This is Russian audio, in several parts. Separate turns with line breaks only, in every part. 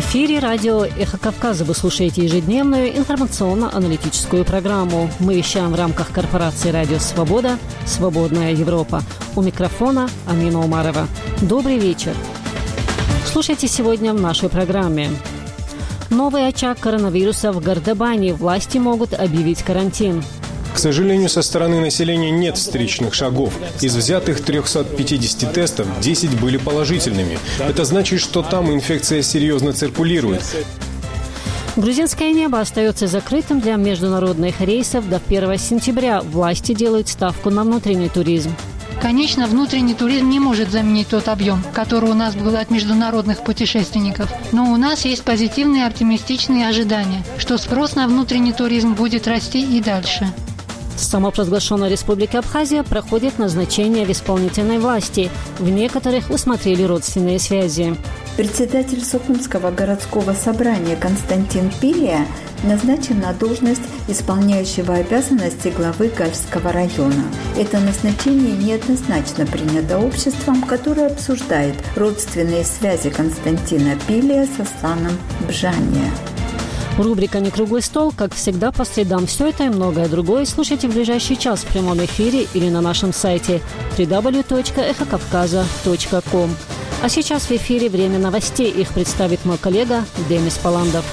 эфире радио «Эхо Кавказа». Вы слушаете ежедневную информационно-аналитическую программу. Мы вещаем в рамках корпорации «Радио Свобода», «Свободная Европа». У микрофона Амина Умарова. Добрый вечер. Слушайте сегодня в нашей программе. Новый очаг коронавируса в Гардебане. Власти могут объявить карантин.
К сожалению, со стороны населения нет встречных шагов. Из взятых 350 тестов 10 были положительными. Это значит, что там инфекция серьезно циркулирует.
Грузинское небо остается закрытым для международных рейсов до 1 сентября. Власти делают ставку на внутренний туризм.
Конечно, внутренний туризм не может заменить тот объем, который у нас был от международных путешественников. Но у нас есть позитивные оптимистичные ожидания, что спрос на внутренний туризм будет расти и дальше.
В самопровозглашенной Республике Абхазия проходит назначение в исполнительной власти. В некоторых усмотрели родственные связи.
Председатель Сухумского городского собрания Константин Пилия назначен на должность исполняющего обязанности главы Гальского района. Это назначение неоднозначно принято обществом, которое обсуждает родственные связи Константина Пилия с Асланом Бжания.
Рубрика «Не круглый стол», как всегда, по средам. Все это и многое другое слушайте в ближайший час в прямом эфире или на нашем сайте www.ekhokavkaza.com. А сейчас в эфире время новостей. Их представит мой коллега Демис Паландов.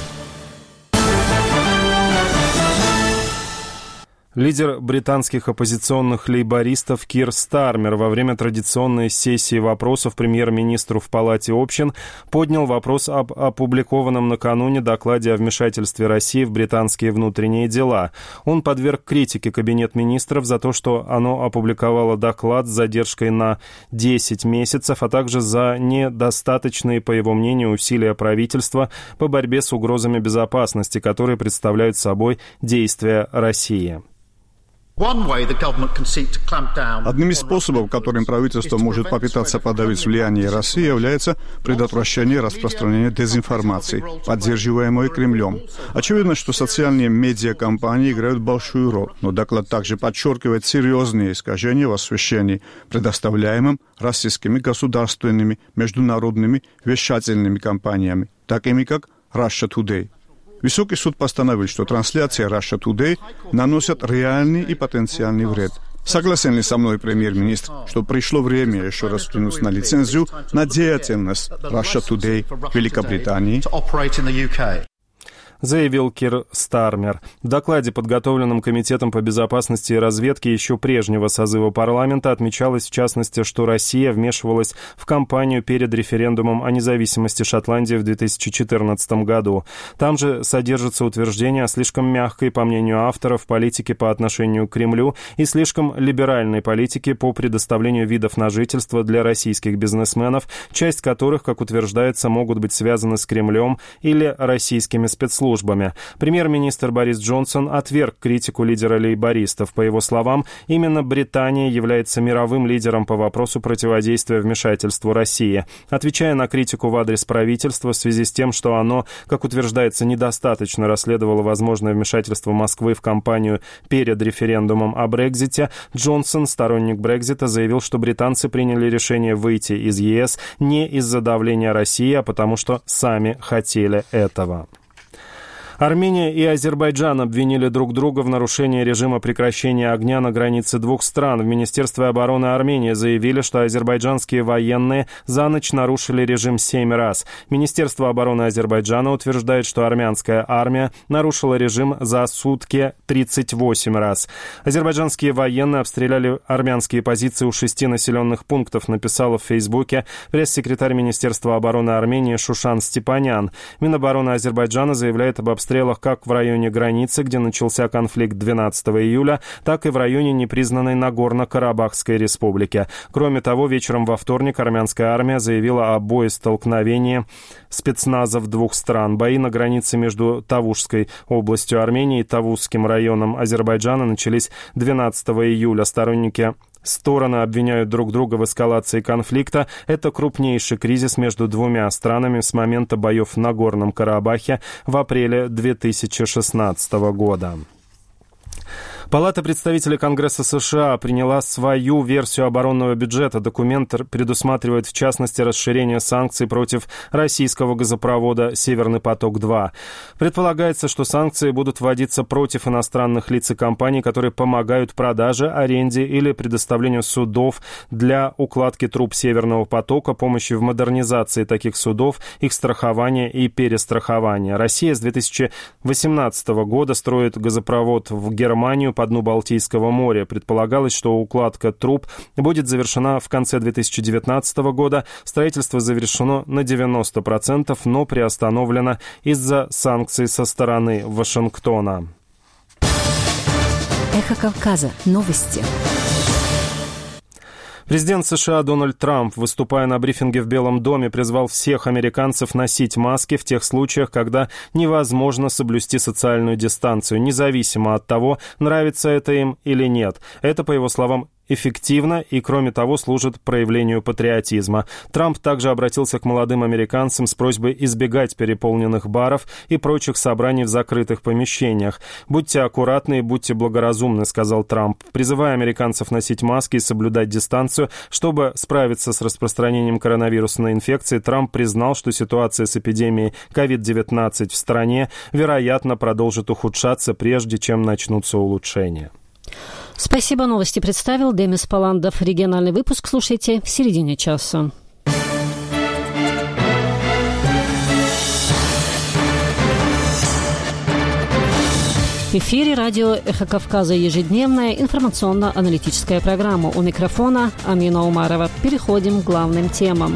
Лидер британских оппозиционных лейбористов Кир Стармер во время традиционной сессии вопросов премьер-министру в Палате общин поднял вопрос об опубликованном накануне докладе о вмешательстве России в британские внутренние дела. Он подверг критике Кабинет министров за то, что оно опубликовало доклад с задержкой на 10 месяцев, а также за недостаточные, по его мнению, усилия правительства по борьбе с угрозами безопасности, которые представляют собой действия России.
Одним из способов, которым правительство может попытаться подавить влияние России, является предотвращение распространения дезинформации, поддерживаемой Кремлем. Очевидно, что социальные медиакомпании играют большую роль, но доклад также подчеркивает серьезные искажения в освещении, предоставляемым российскими государственными международными вещательными компаниями, такими как Russia Today. Высокий суд постановил, что трансляции Russia Today наносят реальный и потенциальный вред. Согласен ли со мной премьер-министр, что пришло время еще раз взглянуть на лицензию на деятельность Russia Today в Великобритании?
Заявил Кир Стармер. В докладе, подготовленном Комитетом по безопасности и разведке еще прежнего созыва парламента, отмечалось в частности, что Россия вмешивалась в кампанию перед референдумом о независимости Шотландии в 2014 году. Там же содержится утверждение о слишком мягкой, по мнению авторов, политике по отношению к Кремлю и слишком либеральной политике по предоставлению видов на жительство для российских бизнесменов, часть которых, как утверждается, могут быть связаны с Кремлем или российскими спецслужбами. Премьер-министр Борис Джонсон отверг критику лидера лейбористов. По его словам, именно Британия является мировым лидером по вопросу противодействия вмешательству России. Отвечая на критику в адрес правительства в связи с тем, что оно, как утверждается, недостаточно расследовало возможное вмешательство Москвы в кампанию перед референдумом о Брексите, Джонсон, сторонник Брексита, заявил, что британцы приняли решение выйти из ЕС не из-за давления России, а потому что сами хотели этого. Армения и Азербайджан обвинили друг друга в нарушении режима прекращения огня на границе двух стран. В Министерстве обороны Армении заявили, что азербайджанские военные за ночь нарушили режим 7 раз. Министерство обороны Азербайджана утверждает, что армянская армия нарушила режим за сутки 38 раз. Азербайджанские военные обстреляли армянские позиции у 6 населенных пунктов, написала в Фейсбуке пресс-секретарь Министерства обороны Армении Шушан Степанян. Минобороны Азербайджана заявляет об обстрелах как в районе границы, где начался конфликт 12 июля, так и в районе непризнанной Нагорно-Карабахской республики. Кроме того, вечером во вторник армянская армия заявила о боестолкновении спецназов двух стран. Бои на границе между Тавушской областью Армении и Тавузским районом Азербайджана начались 12 июля. Стороны обвиняют друг друга в эскалации конфликта. Это крупнейший кризис между двумя странами с момента боев в Нагорном Карабахе в апреле 2016 года. Палата представителей Конгресса США приняла свою версию оборонного бюджета. Документ предусматривает, в частности, расширение санкций против российского газопровода «Северный поток-2». Предполагается, что санкции будут вводиться против иностранных лиц и компаний, которые помогают продаже, аренде или предоставлению судов для укладки труб «Северного потока», помощи в модернизации таких судов, их страхования и перестрахования. Россия с 2018 года строит газопровод в Германию по дну Балтийского моря. Предполагалось, что укладка труб будет завершена в конце 2019 года. Строительство завершено на 90%, но приостановлено из-за санкций со стороны Вашингтона.
Эхо Кавказа. Новости.
Президент США Дональд Трамп, выступая на брифинге в Белом доме, призвал всех американцев носить маски в тех случаях, когда невозможно соблюсти социальную дистанцию, независимо от того, нравится это им или нет. Это, по его словам, эффективно и, кроме того, служит проявлению патриотизма. Трамп также обратился к молодым американцам с просьбой избегать переполненных баров и прочих собраний в закрытых помещениях. «Будьте аккуратны и будьте благоразумны», — сказал Трамп, призывая американцев носить маски и соблюдать дистанцию. Чтобы справиться с распространением коронавирусной инфекции, Трамп признал, что ситуация с эпидемией COVID-19 в стране, вероятно, продолжит ухудшаться, прежде чем начнутся улучшения.
Спасибо. Новости представил Демис Паландов. Региональный выпуск слушайте в середине часа. В эфире радио «Эхо Кавказа» ежедневная информационно-аналитическая программа. У микрофона Амина Умарова. Переходим к главным темам.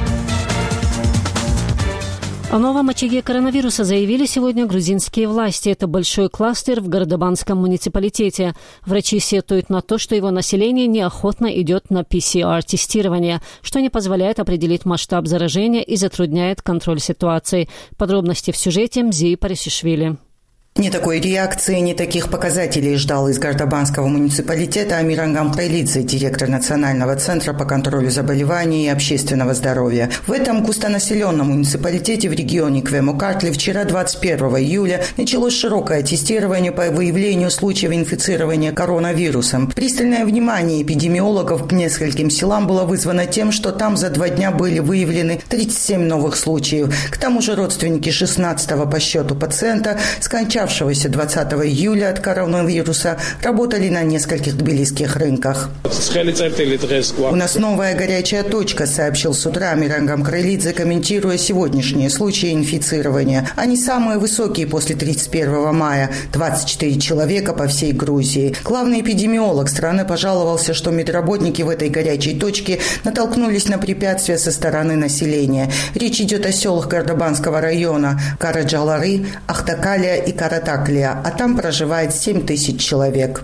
О новом очаге коронавируса заявили сегодня грузинские власти. Это большой кластер в Гордобанском муниципалитете. Врачи сетуют на то, что его население неохотно идет на ПЦР-тестирование, что не позволяет определить масштаб заражения и затрудняет контроль ситуации. Подробности в сюжете Мзии Парисишвили.
Не такой реакции, не таких показателей ждал из Гордобанского муниципалитета Амирангам Кайлидзе, директор Национального центра по контролю заболеваний и общественного здоровья. В этом густонаселенном муниципалитете в регионе Квему-Картли вчера, 21 июля, началось широкое тестирование по выявлению случаев инфицирования коронавирусом. Пристальное внимание эпидемиологов к нескольким селам было вызвано тем, что там за 2 дня были выявлены 37 новых случаев. К тому же родственники 16-го по счету пациента, скончавшегося 20 июля от коронавируса, работали на нескольких тбилисских рынках. «У нас новая горячая точка», сообщил с утра Амирангам Кайлидзе, комментируя сегодняшние случаи инфицирования. Они самые высокие после 31 мая – 24 человека по всей Грузии. Главный эпидемиолог страны пожаловался, что медработники в этой горячей точке натолкнулись на препятствия со стороны населения. Речь идет о селах Гордобанского района – Караджалары, Ахтакалия и Каратаклия, а там проживает 7 тысяч человек.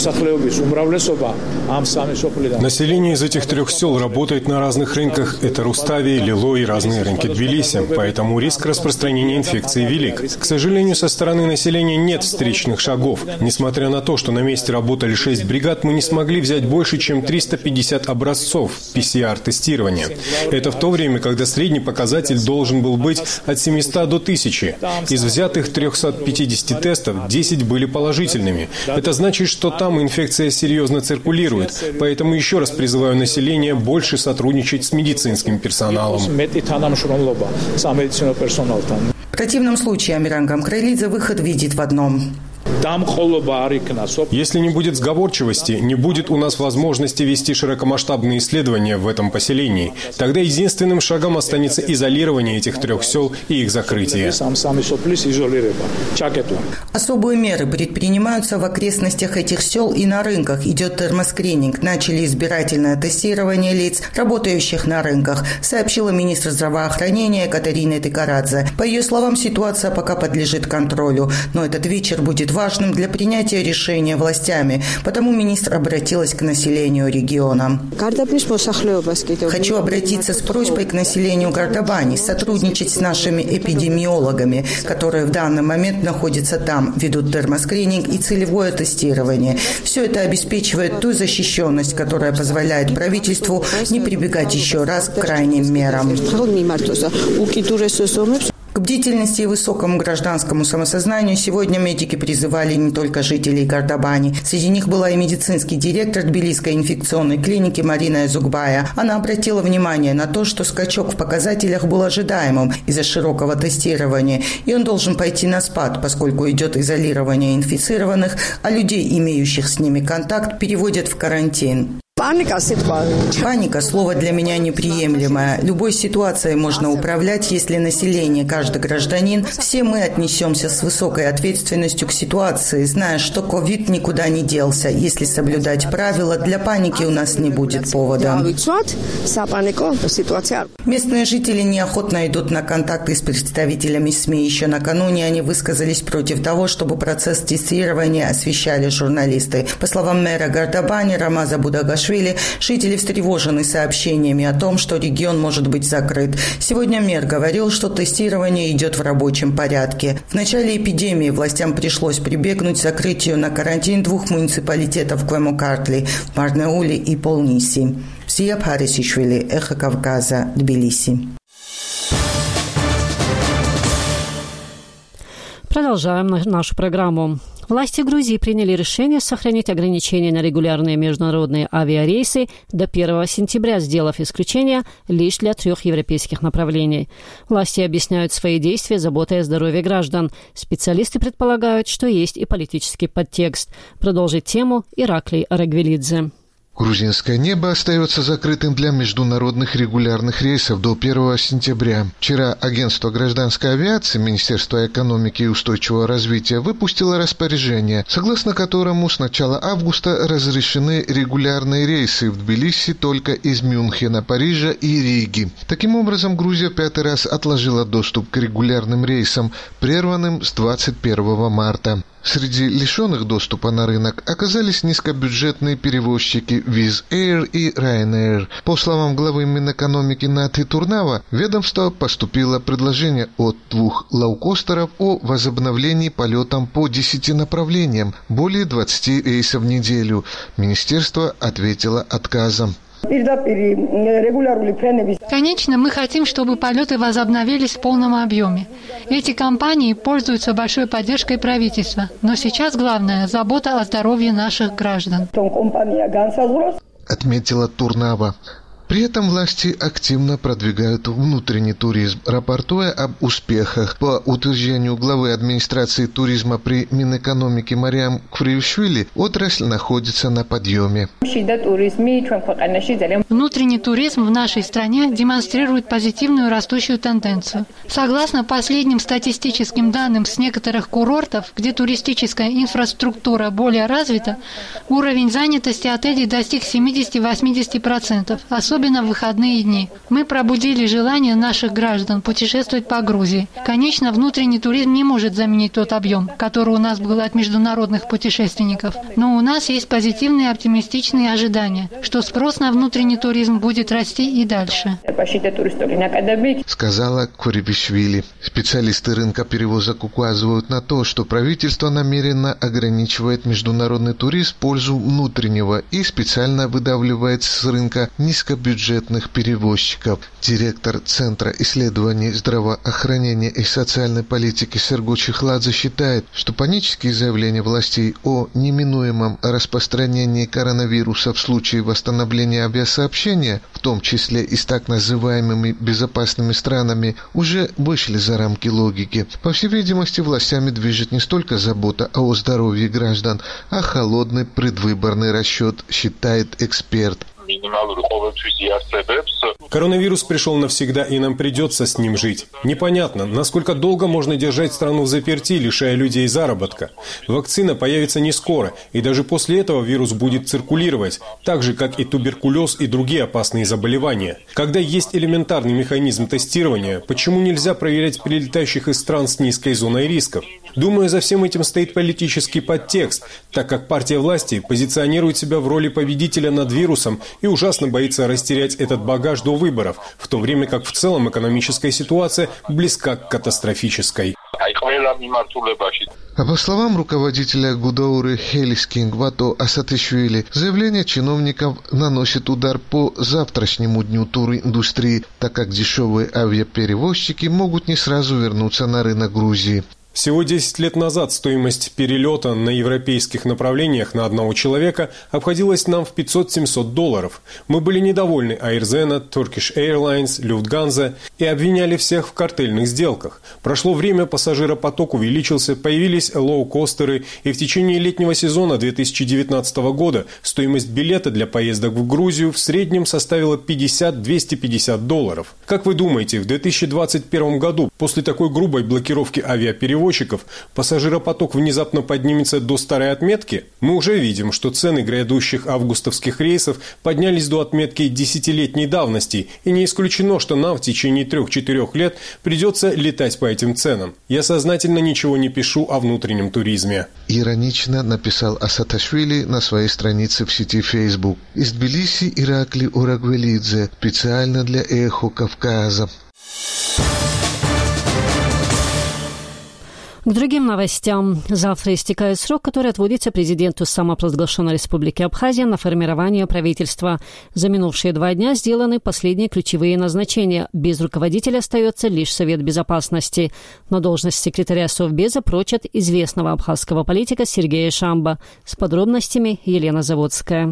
Население из этих 3 сел работает на разных рынках. Это Рустави, Лило и разные рынки Тбилиси. Поэтому риск распространения инфекции велик. К сожалению, со стороны населения нет встречных шагов. Несмотря на то, что на месте работали 6 бригад, мы не смогли взять больше, чем 350 образцов ПЦР-тестирования. Это в то время, когда средний показатель должен был быть от 700 до 1000. Из взятых 350 тестов 10 были положительными. Это значит, что там инфекция серьезно циркулирует. Поэтому еще раз призываю население больше сотрудничать с медицинским персоналом.
В противном случае Амирангам Кайлидзе выход видит в одном.
Если не будет сговорчивости, не будет у нас возможности вести широкомасштабные исследования в этом поселении. Тогда единственным шагом останется изолирование этих 3 сел и их закрытие.
Особые меры предпринимаются в окрестностях этих сел и на рынках. Идет термоскрининг. Начали избирательное тестирование лиц, работающих на рынках, сообщила министр здравоохранения Катарина Тикарадзе. По ее словам, ситуация пока подлежит контролю, но этот вечер будет важным для принятия решения властями, потому министр обратилась к населению региона. Хочу обратиться с просьбой к населению Гордобани, сотрудничать с нашими эпидемиологами, которые в данный момент находятся там, ведут термоскрининг и целевое тестирование. Все это обеспечивает ту защищенность, которая позволяет правительству не прибегать еще раз к крайним мерам. К бдительности и высокому гражданскому самосознанию сегодня медики призывали не только жителей Гордобани. Среди них была и медицинский директор Тбилисской инфекционной клиники Марина Зугбая. Она обратила внимание на то, что скачок в показателях был ожидаемым из-за широкого тестирования, и он должен пойти на спад, поскольку идет изолирование инфицированных, а людей, имеющих с ними контакт, переводят в карантин. Паника – слово для меня неприемлемое. Любой ситуацией можно управлять, если население, каждый гражданин, все мы отнесемся с высокой ответственностью к ситуации, зная, что ковид никуда не делся. Если соблюдать правила, для паники у нас не будет повода. Местные жители неохотно идут на контакты с представителями СМИ. Еще накануне они высказались против того, чтобы процесс тестирования освещали журналисты. По словам мэра Гордобани Рамаза Будагашвили, жители встревожены сообщениями о том, что регион может быть закрыт. Сегодня мэр говорил, что тестирование идет в рабочем порядке. В начале эпидемии властям пришлось прибегнуть к закрытию на карантин 2 муниципалитетов Квемокартли – Барнаули и Полниси. Сия Парисишвили, Эхо Кавказа, Тбилиси.
Продолжаем нашу программу. Власти Грузии приняли решение сохранить ограничения на регулярные международные авиарейсы до 1 сентября, сделав исключение лишь для 3 европейских направлений. Власти объясняют свои действия заботой о здоровье граждан. Специалисты предполагают, что есть и политический подтекст. Продолжит тему Ираклий Арагвелидзе.
Грузинское небо остается закрытым для международных регулярных рейсов до 1 сентября. Вчера агентство гражданской авиации Министерства экономики и устойчивого развития выпустило распоряжение, согласно которому с начала августа разрешены регулярные рейсы в Тбилиси только из Мюнхена, Парижа и Риги. Таким образом, Грузия в 5-й раз отложила доступ к регулярным рейсам, прерванным с 21 марта. Среди лишенных доступа на рынок оказались низкобюджетные перевозчики Wizz Air и Ryanair. По словам главы Минэкономики Наты Турнава, в ведомство поступило предложение от 2 лоукостеров о возобновлении полетам по 10 направлениям, более 20 рейсов в неделю. Министерство ответило отказом.
Конечно, мы хотим, чтобы полеты возобновились в полном объеме. Эти компании пользуются большой поддержкой правительства, но сейчас главное – забота о здоровье наших граждан.
Отметила Турнава. При этом власти активно продвигают внутренний туризм, рапортуя об успехах. По утверждению главы администрации туризма при Минэкономике Мариам Квривишвили, отрасль находится на подъеме.
Внутренний туризм в нашей стране демонстрирует позитивную растущую тенденцию. Согласно последним статистическим данным с некоторых курортов, где туристическая инфраструктура более развита, уровень занятости отелей достиг 70-80%, особенно в выходные дни. Мы пробудили желание наших граждан путешествовать по Грузии. Конечно, внутренний туризм не может заменить тот объем, который у нас был от международных путешественников. Но у нас есть позитивные оптимистичные ожидания, что спрос на внутренний туризм будет расти и дальше.
Сказала Курибишвили. Специалисты рынка перевозок указывают на то, что правительство намеренно ограничивает международный туризм в пользу внутреннего и специально выдавливает с рынка низкобюджетных перевозчиков. Директор Центра исследований здравоохранения и социальной политики Серго Чехладзе считает, что панические заявления властей о неминуемом распространении коронавируса в случае восстановления авиасообщения, в том числе и с так называемыми безопасными странами, уже вышли за рамки логики. По всей видимости, властями движет не столько забота о здоровье граждан, а холодный предвыборный расчет, считает эксперт.
Коронавирус пришел навсегда, и нам придется с ним жить. Непонятно, насколько долго можно держать страну взаперти, лишая людей заработка. Вакцина появится не скоро, и даже после этого вирус будет циркулировать, так же, как и туберкулез и другие опасные заболевания. Когда есть элементарный механизм тестирования, почему нельзя проверять прилетающих из стран с низкой зоной рисков? Думаю, за всем этим стоит политический подтекст, так как партия власти позиционирует себя в роли победителя над вирусом и ужасно боится растерять этот багаж до выборов, в то время как в целом экономическая ситуация близка к катастрофической.
А по словам руководителя Гудауры Хелискингвато Асатышвили, заявление чиновников наносит удар по завтрашнему дню туриндустрии, так как дешевые авиаперевозчики могут не сразу вернуться на рынок Грузии.
Всего 10 лет назад стоимость перелета на европейских направлениях на одного человека обходилась нам в $500-700. Мы были недовольны Airzen, Turkish Airlines, Lufthansa и обвиняли всех в картельных сделках. Прошло время, пассажиропоток увеличился, появились лоукостеры, и в течение летнего сезона 2019 года стоимость билета для поездок в Грузию в среднем составила $50-250. Как вы думаете, в 2021 году после такой грубой блокировки авиаперевозчиков пассажиропоток внезапно поднимется до старой отметки? Мы уже видим, что цены грядущих августовских рейсов поднялись до отметки десятилетней давности, и не исключено, что нам в течение 3-4 лет придется летать по этим ценам. Я сознательно ничего не пишу о внутреннем туризме.
Иронично написал Асаташвили на своей странице в сети Facebook. Из Тбилиси Иракли Урагвелидзе, специально для Эхо Кавказа.
К другим новостям. Завтра истекает срок, который отводится президенту самопровозглашенной Республики Абхазия на формирование правительства. За минувшие 2 дня сделаны последние ключевые назначения. Без руководителя остается лишь Совет Безопасности. На должность секретаря Совбеза прочат известного абхазского политика Сергея Шамба. С подробностями Елена Заводская.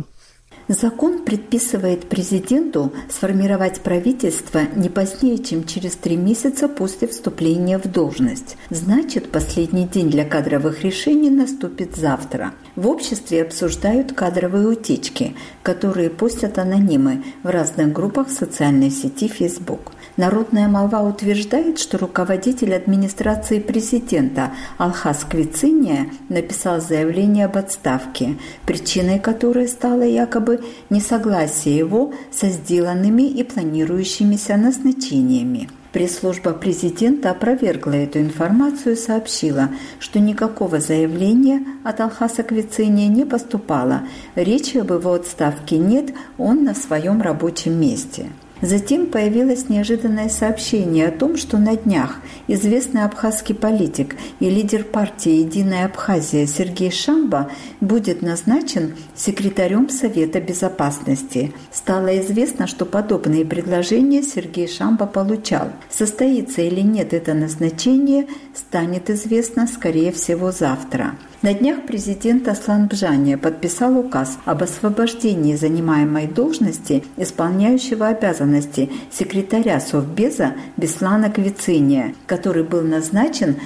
Закон предписывает президенту сформировать правительство не позднее, чем через 3 месяца после вступления в должность. Значит, последний день для кадровых решений наступит завтра. В обществе обсуждают кадровые утечки, которые постят анонимы в разных группах социальной сети Facebook. Народная молва утверждает, что руководитель администрации президента Алхас Квициния написал заявление об отставке, причиной которой стало якобы несогласие его со сделанными и планирующимися назначениями. Пресс-служба президента опровергла эту информацию и сообщила, что никакого заявления от Алхаса Квициния не поступало. Речи об его отставке нет, он на своем рабочем месте. Затем появилось неожиданное сообщение о том, что на днях известный абхазский политик и лидер партии «Единая Абхазия» Сергей Шамба будет назначен секретарем Совета Безопасности. Стало известно, что подобные предложения Сергей Шамба получал. Состоится или нет это назначение, станет известно, скорее всего, завтра. На днях президент Аслан Бжания подписал указ об освобождении занимаемой должности исполняющего обязанности секретаря Совбеза Беслана Квициния, который был назначен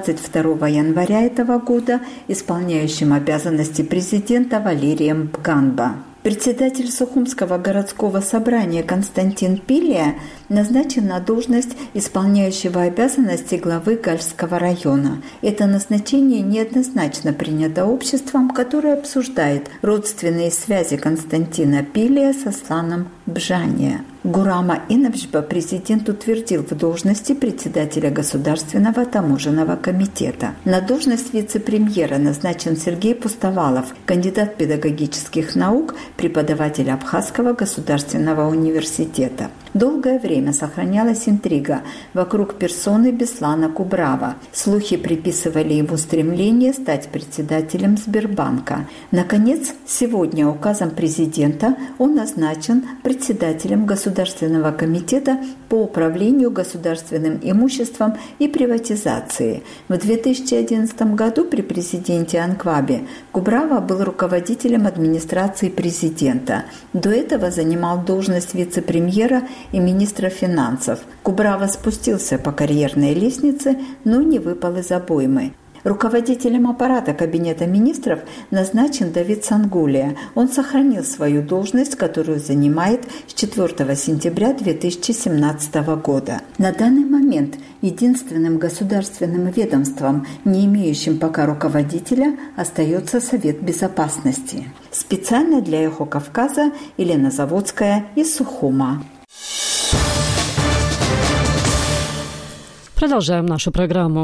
22 января этого года исполняющим обязанности президента Валерием Бганба. Председатель Сухумского городского собрания Константин Пилия назначен на должность исполняющего обязанности главы Гальского района. Это назначение неоднозначно принято обществом, которое обсуждает родственные связи Константина Пилия с Асланом Бжания. Гурама Инабжба президент утвердил в должности председателя Государственного таможенного комитета. На должность вице-премьера назначен Сергей Пустовалов, кандидат педагогических наук, преподаватель Абхазского государственного университета. Долгое время сохранялась интрига вокруг персоны Беслана Кубрава. Слухи приписывали ему стремление стать председателем Сбербанка. Наконец, сегодня указом президента он назначен председателем Государственного комитета по управлению государственным имуществом и приватизации. В 2011 году при президенте Анквабе Кубрава был руководителем администрации президента. До этого занимал должность вице-премьера и министра финансов. Кубрава спустился по карьерной лестнице, но не выпал из обоймы. Руководителем аппарата Кабинета министров назначен Давид Сангулия. Он сохранил свою должность, которую занимает с 4 сентября 2017 года. На данный момент единственным государственным ведомством, не имеющим пока руководителя, остается Совет Безопасности. Специально для Эхо Кавказа Елена Заводская из Сухума.
Продолжаем нашу программу.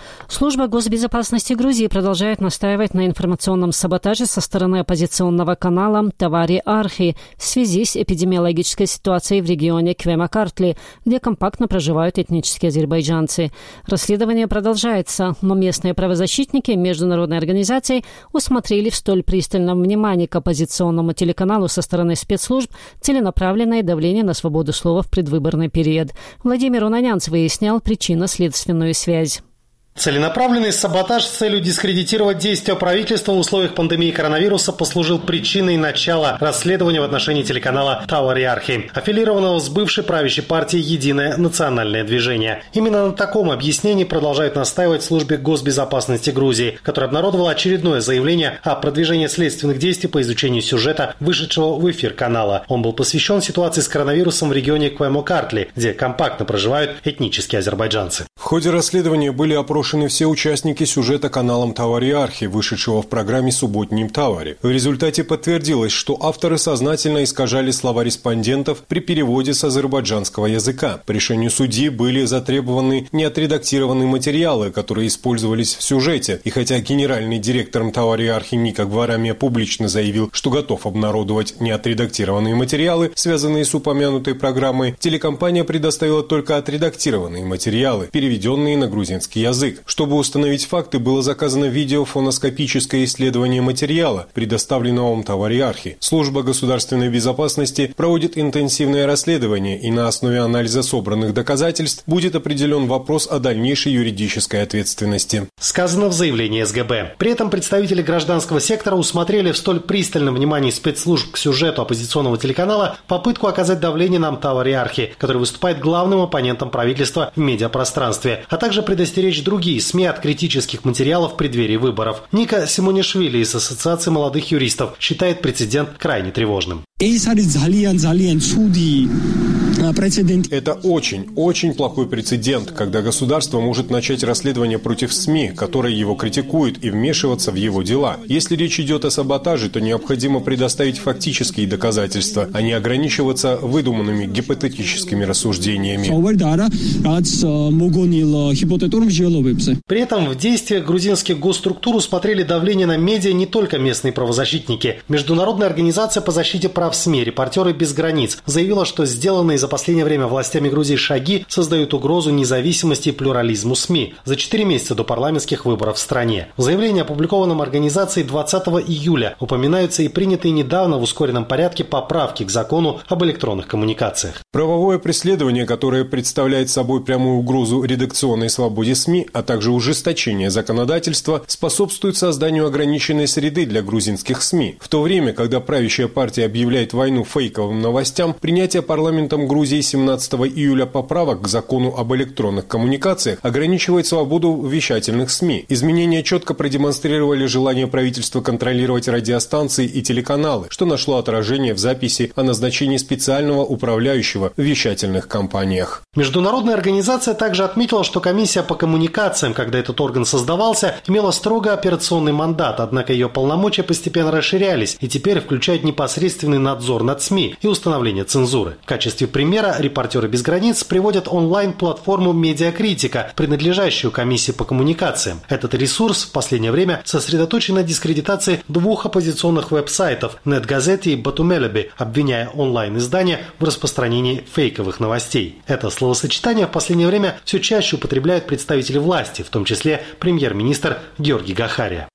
Служба госбезопасности Грузии продолжает настаивать на информационном саботаже со стороны оппозиционного канала «Тавари Архи» в связи с эпидемиологической ситуацией в регионе Квема-Картли, где компактно проживают этнические азербайджанцы. Расследование продолжается, но местные правозащитники международной организации усмотрели в столь пристальном внимании к оппозиционному телеканалу со стороны спецслужб целенаправленное давление на свободу слова в предвыборный период. Владимир Унанянц выяснял причинно-следственную связь.
Целенаправленный саботаж с целью дискредитировать действия правительства в условиях пандемии коронавируса послужил причиной начала расследования в отношении телеканала «Тавари Архи», аффилированного с бывшей правящей партией «Единое национальное движение». Именно на таком объяснении продолжает настаивать в службе госбезопасности Грузии, которая обнародовала очередное заявление о продвижении следственных действий по изучению сюжета, вышедшего в эфир канала. Он был посвящен ситуации с коронавирусом в регионе Квемо-Картли, где компактно проживают этнические азербайджанцы.
В ходе расследования были опрошены все участники сюжета каналом «Тавари Архи», вышедшего в программе «Субботним Тавари». В результате подтвердилось, что авторы сознательно искажали слова респондентов при переводе с азербайджанского языка. По решению судьи были затребованы неотредактированные материалы, которые использовались в сюжете. И хотя генеральный директор «Тавари Архи» Ника Гварамия публично заявил, что готов обнародовать неотредактированные материалы, связанные с упомянутой программой, телекомпания предоставила только отредактированные материалы, переведенные на грузинский язык. Чтобы установить факты, было заказано видеофоноскопическое исследование материала, предоставленного «Тавари Архи». Служба государственной безопасности проводит интенсивное расследование, и на основе анализа собранных доказательств будет определен вопрос о дальнейшей юридической ответственности.
Сказано в заявлении СГБ. При этом представители гражданского сектора усмотрели в столь пристальном внимании спецслужб к сюжету оппозиционного телеканала попытку оказать давление на «Тавари Архи», который выступает главным оппонентом правительства в медиапространстве, а также предостеречь другие СМИ от критических материалов в преддверии выборов. Ника Симонишвили из Ассоциации молодых юристов считает прецедент крайне тревожным.
Это очень плохой прецедент, когда государство может начать расследование против СМИ, которые его критикуют, и вмешиваться в его дела. Если речь идет о саботаже, то необходимо предоставить фактические доказательства, а не ограничиваться выдуманными гипотетическими рассуждениями.
При этом в действиях грузинских госструктур усмотрели давление на медиа не только местные правозащитники. Международная организация по защите прав СМИ «Репортеры без границ» заявила, что сделанные за последнее время властями Грузии шаги создают угрозу независимости и плюрализму СМИ за 4 месяца до парламентских выборов в стране. В заявлении, опубликованном организацией 20 июля, упоминаются и принятые недавно в ускоренном порядке поправки к закону об электронных коммуникациях.
Правовое преследование, которое представляет собой прямую угрозу редакционной свободе СМИ, а также ужесточение законодательства, способствует созданию ограниченной среды для грузинских СМИ. В то время, когда правящая партия объявляет войну фейковым новостям, принятие парламентом Грузии 17 июля поправок к закону об электронных коммуникациях ограничивает свободу вещательных СМИ. Изменения четко продемонстрировали желание правительства контролировать радиостанции и телеканалы, что нашло отражение в записи о назначении специального управляющего в вещательных компаниях.
Международная организация также отметила, что комиссия по коммуникациям, когда этот орган создавался, имела строго операционный мандат, однако ее полномочия постепенно расширялись и теперь включают непосредственный надзор над СМИ и установление цензуры. В качестве примера «Репортеры без границ» приводят онлайн-платформу «Медиакритика», принадлежащую комиссии по коммуникациям. Этот ресурс в последнее время сосредоточен на дискредитации 2 оппозиционных веб-сайтов «Нетгазети» и «Батумелеби», обвиняя онлайн-издания в распространении фейковых новостей. Это словосочетание в последнее время все чаще употребляют представители власти, в том числе премьер-министр Георгий Гахария.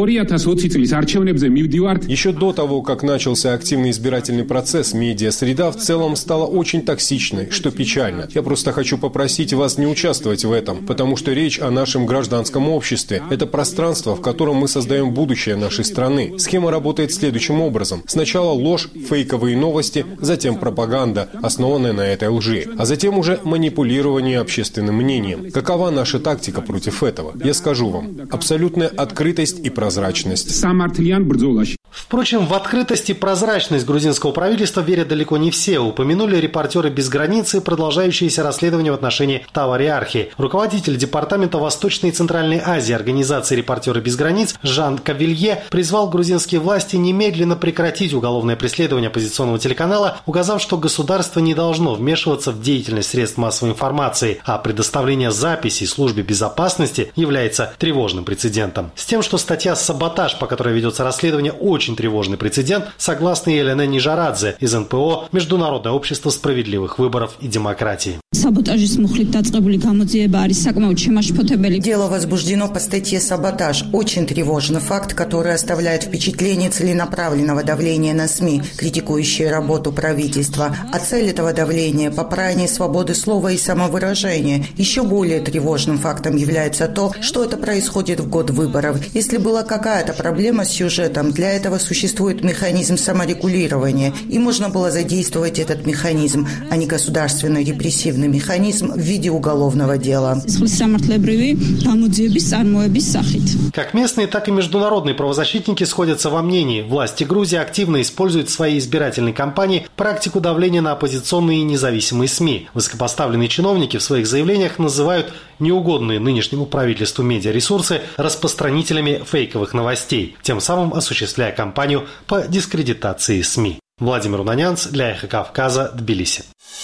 Еще до того, как начался активный избирательный процесс, медиа-среда в целом стала очень токсичной, что печально. Я просто хочу попросить вас не участвовать в этом, потому что речь о нашем гражданском обществе. Это пространство, в котором мы создаем будущее нашей страны. Схема работает следующим образом. Сначала ложь, фейковые новости, затем пропаганда, основанная на этой лжи, а затем уже манипулирование общественным мнением. Какова наша тактика против этого? Я скажу вам. Абсолютная открытость и прозрачность.
Впрочем, в открытость и прозрачность грузинского правительства верят далеко не все. Упомянули репортеры «Репортеры без границы» продолжающееся расследование в отношении Тавариархи. Руководитель Департамента Восточной и Центральной Азии организации «Репортеры без границ» Жан Кавилье призвал грузинские власти немедленно прекратить уголовное преследование оппозиционного телеканала, указав, что государство не должно вмешиваться в деятельность средств массовой информации, а предоставление записей службе безопасности является тревожным прецедентом. С тем, что статья «Саботаж», по которой ведется расследование, очень тревожный прецедент, согласно Елене Нижарадзе из НПО «Международное общество справедливых выборов и демократии».
Дело возбуждено по статье «Саботаж». Очень тревожный факт, который оставляет впечатление целенаправленного давления на СМИ, критикующие работу правительства. А цель этого давления – попрание свободы слова и самовыражения. Еще более тревожным фактом является то, что это происходит в год выборов. Если была какая-то проблема с сюжетом, для этого существует механизм саморегулирования, и можно было задействовать этот механизм, а не государственный репрессивный механизм в виде уголовного дела.
Как местные, так и международные правозащитники сходятся во мнении. Власти Грузии активно используют в своей избирательной кампании практику давления на оппозиционные и независимые СМИ. Высокопоставленные чиновники в своих заявлениях называют неугодные нынешнему правительству медиаресурсы распространителями фейковых новостей, тем самым осуществляя кампанию по дискредитации СМИ. Владимир Унанянц для «Эхо Кавказа», Тбилиси.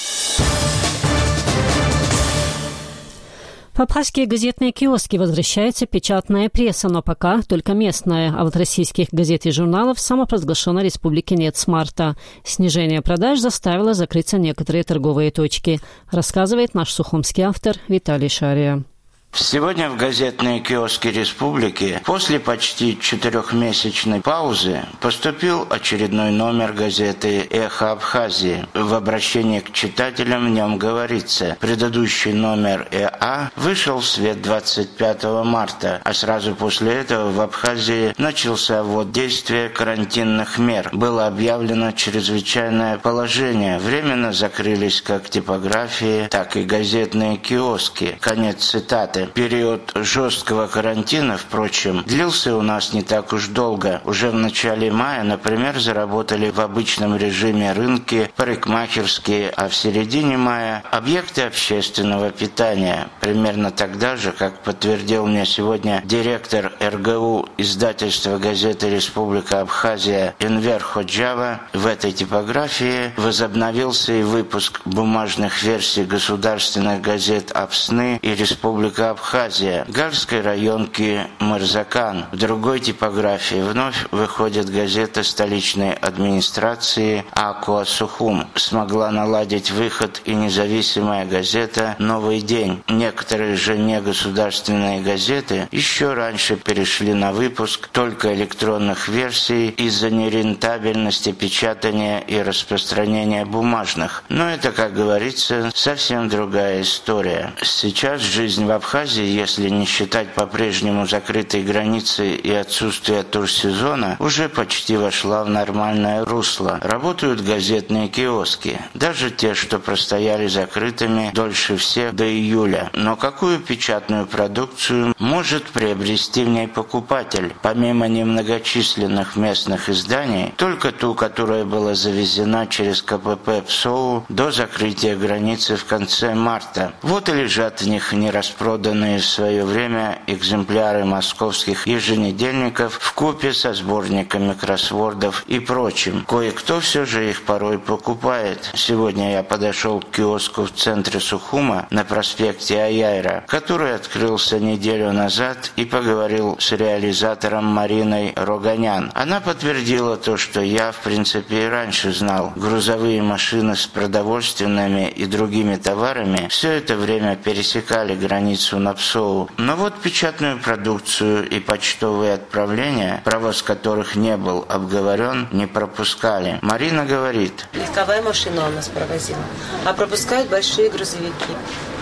В абхазские газетные киоски возвращается печатная пресса, но пока только местная, а вот российских газет и журналов в самопровозглашенной республике нет с марта. Снижение продаж заставило закрыться некоторые торговые точки, рассказывает наш сухумский автор Виталий Шария.
Сегодня в газетные киоски республики после почти 4-месячной паузы поступил очередной номер газеты «Эхо Абхазии». В обращении к читателям в нем говорится: предыдущий номер ЭА вышел в свет 25 марта, а сразу после этого в Абхазии начался ввод действия карантинных мер. Было объявлено чрезвычайное положение. Временно закрылись как типографии, так и газетные киоски. Конец цитаты. Период жесткого карантина, впрочем, длился у нас не так уж долго. Уже в начале мая, например, заработали в обычном режиме рынки, парикмахерские, а в середине мая объекты общественного питания. Примерно тогда же, как подтвердил мне сегодня директор РГУ издательства газеты «Республика Абхазия» Энвер Ходжава, в этой типографии возобновился и выпуск бумажных версий государственных газет «Апсны» и «Республика Абхазия», Гальской районки Мырзакан. В другой типографии вновь выходит газета столичной администрации «Акуа Сухум». Смогла наладить выход и независимая газета «Новый день». Некоторые же негосударственные газеты еще раньше перешли на выпуск только электронных версий из-за нерентабельности печатания и распространения бумажных. Но это, как говорится, совсем другая история. Сейчас жизнь в Абхазии, если не считать по-прежнему закрытой границы и отсутствие турсезона, уже почти вошла в нормальное русло. Работают газетные киоски, даже те, что простояли закрытыми дольше всех до июля. Но какую печатную продукцию может приобрести в ней покупатель? Помимо немногочисленных местных изданий, только ту, которая была завезена через КПП ПСОУ до закрытия границы в конце марта. Вот и лежат в них нераспроданные в свое время экземпляры московских еженедельников вкупе со сборниками кроссвордов и прочим. Кое-кто все же их порой покупает. Сегодня я подошел к киоску в центре Сухума на проспекте Аяйра, который открылся неделю назад, и поговорил с реализатором Мариной Роганян. Она подтвердила то, что я, в принципе, и раньше знал. Грузовые машины с продовольственными и другими товарами все это время пересекали границу на ПСОУ. Но вот печатную продукцию и почтовые отправления, провоз которых не был обговорен, не пропускали. Марина говорит:
легковая машина у нас провозила, а пропускают большие грузовики.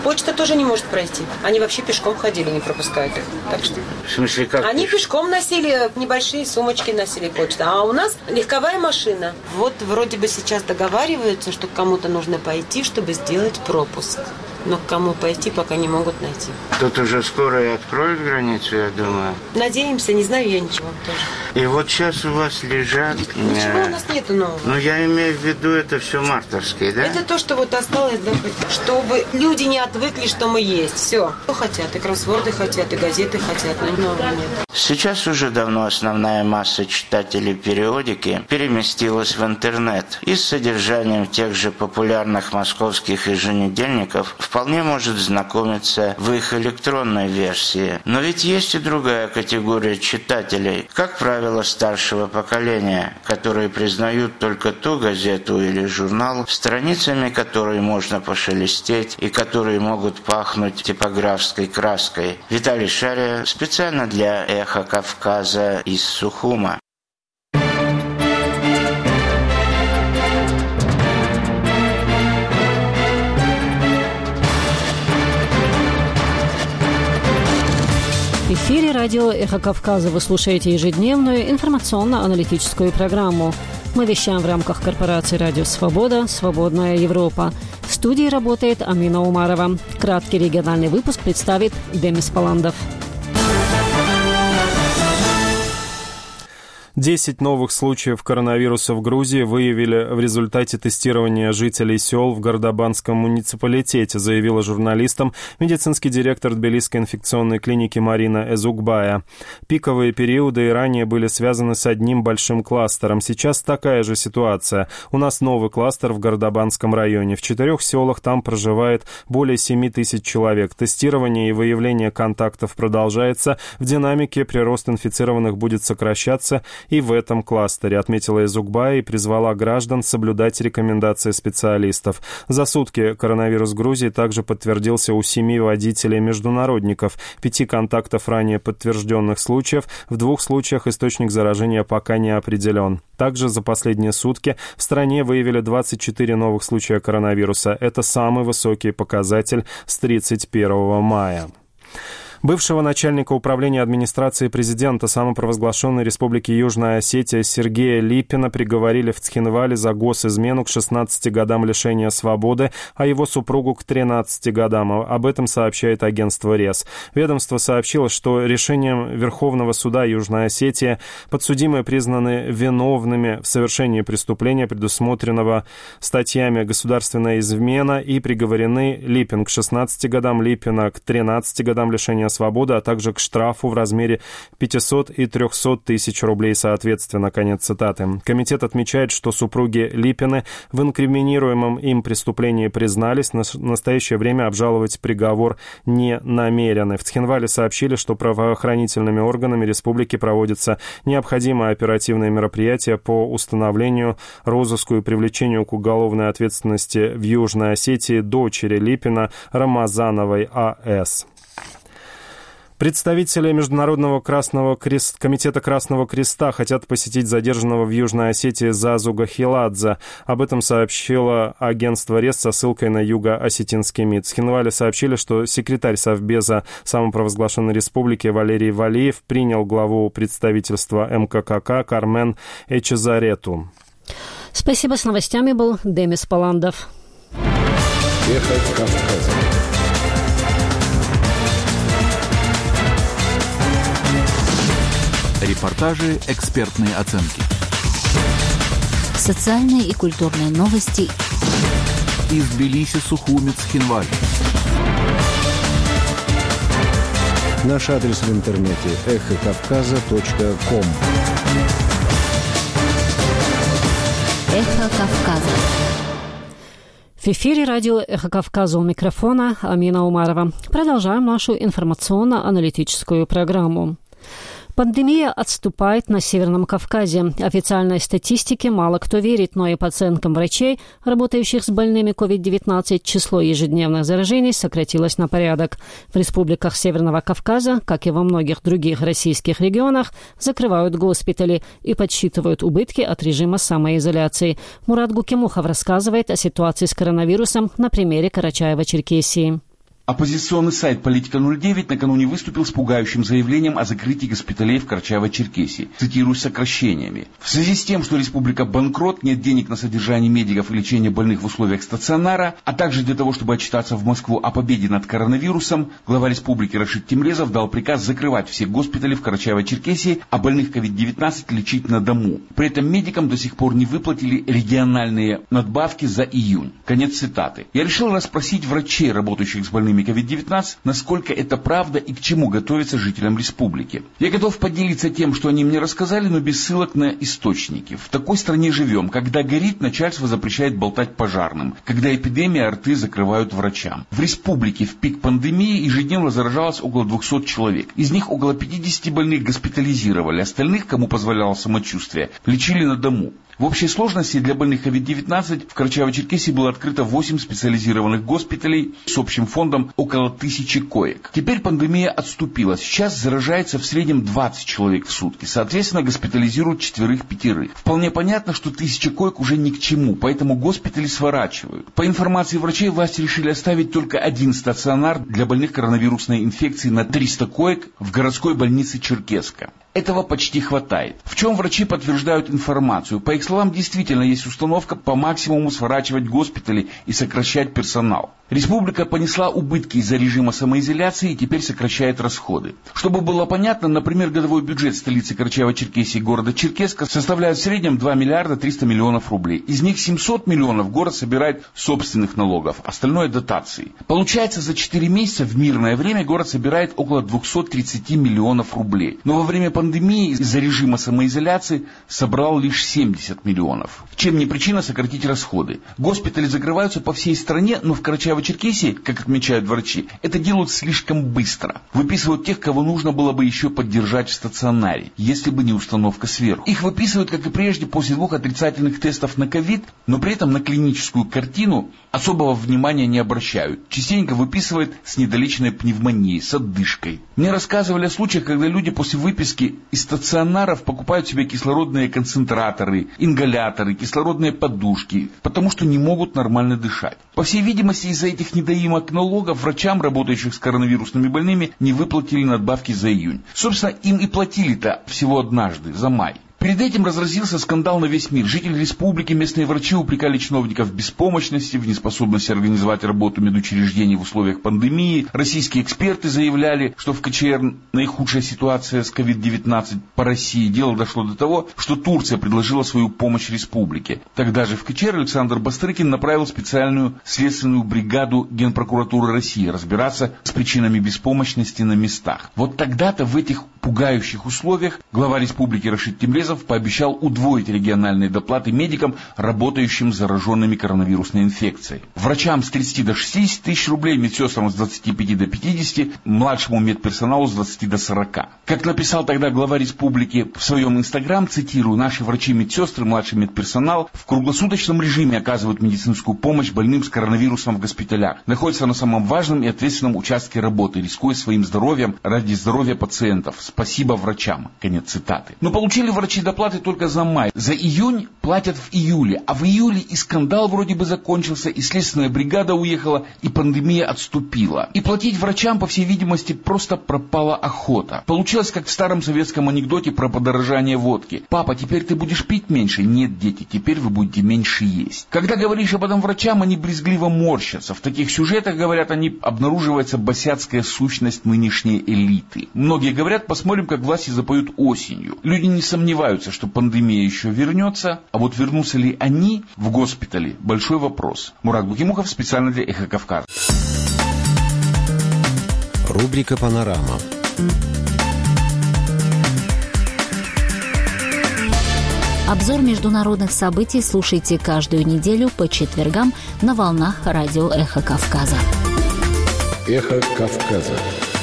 Почта тоже не может пройти. Они вообще пешком ходили, не пропускают их. Так что...
В смысле, как?
Они пешком носили, небольшие сумочки носили почту. А у нас легковая машина. Вот вроде бы сейчас договариваются, что кому-то нужно пойти, чтобы сделать пропуск. Но к кому пойти, пока не могут найти.
Тут уже скоро и откроют границу, я думаю.
Надеемся, не знаю я ничего тоже.
И вот сейчас у вас лежат...
Ничего у нас нету нового.
Ну, я имею в виду, это все мартовское, да?
Это то, что вот осталось, да, чтобы люди не отвыкли, что мы есть. Все. Что хотят, и кроссворды хотят, и газеты хотят, но нового нет.
Сейчас уже давно основная масса читателей периодики переместилась в интернет. И с содержанием тех же популярных московских еженедельников вполне может знакомиться в их электронной версии. Но ведь есть и другая категория читателей, как правило, старшего поколения, которые признают только ту газету или журнал, страницами которой можно пошелестеть и которые могут пахнуть типографской краской. Виталий Шария специально для «Эхо Кавказа» из Сухума.
В эфире радио «Эхо Кавказа». Вы слушаете ежедневную информационно-аналитическую программу. Мы вещаем в рамках корпорации «Радио Свобода. Свободная Европа». В студии работает Амина Умарова. Краткий региональный выпуск представит Демис Паландов.
10 новых случаев коронавируса в Грузии выявили в результате тестирования жителей сел в Гордобанском муниципалитете, заявила журналистам медицинский директор Тбилисской инфекционной клиники Марина Эзукбая. Пиковые периоды и ранее были связаны с одним большим кластером. Сейчас такая же ситуация. У нас новый кластер в Гордобанском районе. В 4 селах там проживает более 7 тысяч человек. Тестирование и выявление контактов продолжается. В динамике прирост инфицированных будет сокращаться и в этом кластере, отметила Эзукбая и призвала граждан соблюдать рекомендации специалистов. За сутки коронавирус в Грузии также подтвердился у 7 водителей-международников. 5 контактов ранее подтвержденных случаев, в 2 случаях источник заражения пока не определен. Также за последние сутки в стране выявили 24 новых случая коронавируса. Это самый высокий показатель с 31 мая. Бывшего начальника управления администрации президента самопровозглашенной Республики Южная Осетия Сергея Липина приговорили в Цхинвале за госизмену к 16 годам лишения свободы, а его супругу к 13 годам. Об этом сообщает агентство РЕС. Ведомство сообщило, что решением Верховного суда Южной Осетии подсудимые признаны виновными в совершении преступления, предусмотренного статьями «Государственная измена», и приговорены Липин к 16 годам, Липина к 13 годам лишения свободы, а также к штрафу в размере 500 и 300 тысяч рублей соответственно. Конец цитаты. Комитет отмечает, что супруги Липины в инкриминируемом им преступлении признались, в настоящее время обжаловать приговор не намерены. В Цхинвале сообщили, что правоохранительными органами республики проводятся необходимые оперативные мероприятия по установлению, розыску и привлечению к уголовной ответственности в Южной Осетии дочери Липина Рамазановой А.С. Представители Международного комитета Красного Креста хотят посетить задержанного в Южной Осетии Зазу Гахиладзе. Об этом сообщило агентство РЕС со ссылкой на юго-осетинский МИД. В Цхинвале сообщили, что секретарь Совбеза самопровозглашенной республики Валерий Валиев принял главу представительства МККК Кармен Эчезарету.
Спасибо. С новостями был Демис Паландов.
Эхо Кавказа. Репортажи, экспертные оценки.
Социальные и культурные новости.
Из Тбилиси, Сухуми, Цхинвале. Наш адрес в интернете эхокавказа.ком.
Эхо Кавказа.
В эфире радио «Эхо Кавказа», у микрофона Амина Умарова. Продолжаем нашу информационно-аналитическую программу. Пандемия отступает на Северном Кавказе. Официальной статистике мало кто верит, но и по оценкам врачей, работающих с больными COVID-19, число ежедневных заражений сократилось на порядок. В республиках Северного Кавказа, как и во многих других российских регионах, закрывают госпитали и подсчитывают убытки от режима самоизоляции. Мурат Гукимухов рассказывает о ситуации с коронавирусом на примере Карачаево-Черкесии.
Оппозиционный сайт «Политика-09» накануне выступил с пугающим заявлением о закрытии госпиталей в Карачаево-Черкесии. Цитирую, сокращениями. В связи с тем, что республика банкрот, нет денег на содержание медиков и лечение больных в условиях стационара, а также для того, чтобы отчитаться в Москву о победе над коронавирусом, глава республики Рашид Тимрезов дал приказ закрывать все госпитали в Карачаево-Черкесии, а больных COVID-19 лечить на дому. При этом медикам до сих пор не выплатили региональные надбавки за июнь. Конец цитаты. Я решил расспросить врачей, работающих с больными COVID-19, насколько это правда и к чему готовятся жителям республики. Я готов поделиться тем, что они мне рассказали, но без ссылок на источники. В такой стране живем. Когда горит, начальство запрещает болтать пожарным. Когда эпидемия, рты закрывают врачам. В республике в пик пандемии ежедневно заражалось около 200 человек. Из них около 50 больных госпитализировали. Остальных, кому позволяло самочувствие, лечили на дому. В общей сложности для больных COVID-19 в Карачаево-Черкесии было открыто 8 специализированных госпиталей с общим фондом около 1000 коек. Теперь пандемия отступила. Сейчас заражается в среднем 20 человек в сутки. Соответственно, госпитализируют 4-5. Вполне понятно, что 1000 коек уже ни к чему, поэтому госпитали сворачивают. По информации врачей, власти решили оставить только один стационар для больных коронавирусной инфекцией на 300 коек в городской больнице Черкесска. Этого почти хватает. В чем врачи подтверждают информацию? По их словам, действительно есть установка по максимуму сворачивать госпитали и сокращать персонал. Республика понесла убытки из-за режима самоизоляции и теперь сокращает расходы. Чтобы было понятно, например, годовой бюджет столицы Карачаево-Черкесии города Черкесска составляет в среднем 2 миллиарда 300 миллионов рублей. Из них 700 миллионов город собирает собственных налогов, остальное дотации. Получается, за 4 месяца в мирное время город собирает около 230 миллионов рублей. Но во время пандемии из-за режима самоизоляции собрал лишь 70 миллионов. Чем не причина сократить расходы? Госпитали закрываются по всей стране, но в Карачаево-Черкесии, как отмечают врачи, это делают слишком быстро. Выписывают тех, кого нужно было бы еще поддержать в стационаре, если бы не установка сверху. Их выписывают, как и прежде, после 2 отрицательных тестов на ковид, но при этом на клиническую картину особого внимания не обращают. Частенько выписывают с недолеченной пневмонией, с отдышкой. Мне рассказывали о случаях, когда люди после выписки из стационаров покупают себе кислородные концентраторы, ингаляторы, кислородные подушки, потому что не могут нормально дышать. По всей видимости, из-за этих недоимок налогов врачам, работающих с коронавирусными больными, не выплатили надбавки за июнь. Собственно, им и платили-то всего однажды, за май. Перед этим разразился скандал на весь мир. Жители республики, местные врачи упрекали чиновников в беспомощности, в неспособности организовать работу медучреждений в условиях пандемии. Российские эксперты заявляли, что в КЧР наихудшая ситуация с COVID-19 по России. Дело дошло до того, что Турция предложила свою помощь республике. Тогда же в КЧР Александр Бастрыкин направил специальную следственную бригаду Генпрокуратуры России разбираться с причинами беспомощности на местах. Вот тогда-то в этих пугающих условиях глава республики Рашид Тимрезов пообещал удвоить региональные доплаты медикам, работающим с зараженными коронавирусной инфекцией. Врачам с 30 до 60 тысяч рублей, медсестрам с 25 до 50, младшему медперсоналу с 20 до 40. Как написал тогда глава республики в своем инстаграм, цитирую, «Наши врачи-медсестры, младший медперсонал в круглосуточном режиме оказывают медицинскую помощь больным с коронавирусом в госпиталях, находятся на самом важном и ответственном участке работы, рискуя своим здоровьем ради здоровья пациентов. Спасибо врачам». Конец цитаты. Но получили врачи доплаты только за май. За июнь платят в июле. А в июле и скандал вроде бы закончился, и следственная бригада уехала, и пандемия отступила. И платить врачам, по всей видимости, просто пропала охота. Получилось, как в старом советском анекдоте про подорожание водки. «Папа, теперь ты будешь пить меньше?» «Нет, дети, теперь вы будете меньше есть». Когда говоришь об этом врачам, они брезгливо морщатся. В таких сюжетах, говорят они, обнаруживается босяцкая сущность нынешней элиты. Многие говорят, посмотрим, как власти запоют осенью. Люди не сомневаются, что пандемия еще вернется, а вот вернутся ли они в госпитале – большой вопрос. Мурат Букимухов специально для «Эхо Кавказа».
Рубрика «Панорама».
Обзор международных событий слушайте каждую неделю по четвергам на волнах радио «Эхо Кавказа».
«Эхо Кавказа».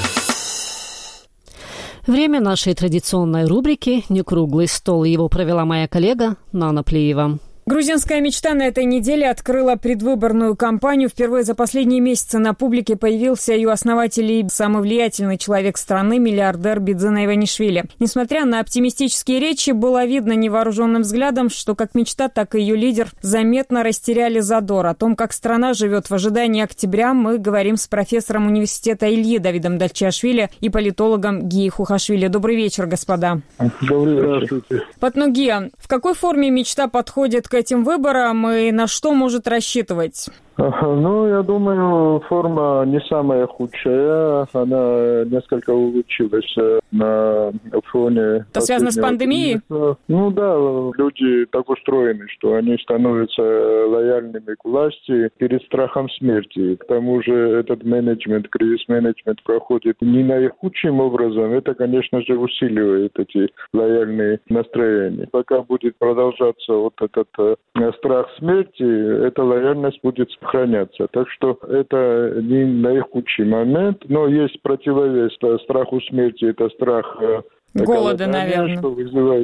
Время нашей традиционной рубрики «Некруглый стол». Его провела моя коллега Нана Плиева.
Грузинская мечта на этой неделе открыла предвыборную кампанию. Впервые за последние месяцы на публике появился ее основатель и самый влиятельный человек страны, миллиардер Бидзина Иванишвили. Несмотря на оптимистические речи, было видно невооруженным взглядом, что как мечта, так и ее лидер заметно растеряли задор. О том, как страна живет в ожидании октября, мы говорим с профессором университета Ильи Давидом Дальчиашвили и политологом Гией Хухашвили. Добрый вечер, господа.
Добрый вечер.
Патнугия, в какой форме мечта подходит к этим выборам и на что может рассчитывать?
Ну, я думаю, форма не самая худшая, она несколько улучшилась на фоне...
Это связано с пандемией?
Ну да, люди так устроены, что они становятся лояльными к власти перед страхом смерти. К тому же этот менеджмент, кризис-менеджмент проходит не наихудшим образом, это, конечно же, усиливает эти лояльные настроения. Пока будет продолжаться вот этот страх смерти, эта лояльность будет сохраняться. Так что это не наихудший момент, но есть противовес страху смерти, это страх
голода, наверное.
Что вызывает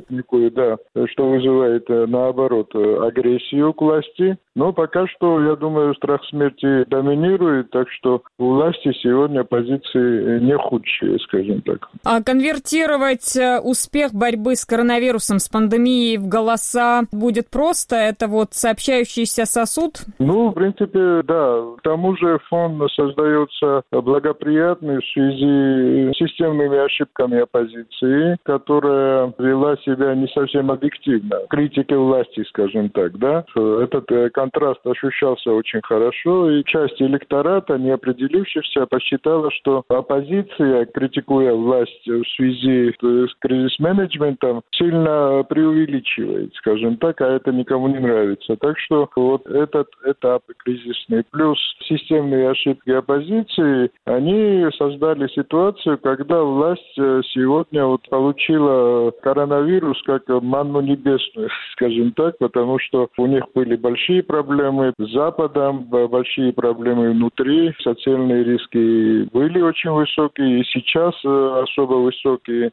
что вызывает, наоборот, агрессию к власти. Но пока что, я думаю, страх смерти доминирует, так что у власти сегодня позиции не худшие, скажем так.
А конвертировать успех борьбы с коронавирусом, с пандемией в голоса будет просто? Это вот сообщающийся сосуд?
Ну, в принципе, да. К тому же фон создается благоприятный в связи с системными ошибками оппозиции, которая вела себя не совсем объективно. Критики власти, скажем так, да. Этот контраст ощущался очень хорошо, и часть электората, не определившихся, посчитала, что оппозиция, критикуя власть в связи с кризис-менеджментом, сильно преувеличивает, скажем так, а это никому не нравится. Так что вот этот этап кризисный плюс системные ошибки оппозиции, они создали ситуацию, когда власть сегодня вот получила коронавирус как манну небесную, скажем так, потому что у них были большие проблемы с Западом, большие проблемы внутри, социальные риски были очень высокие и сейчас особо высокие.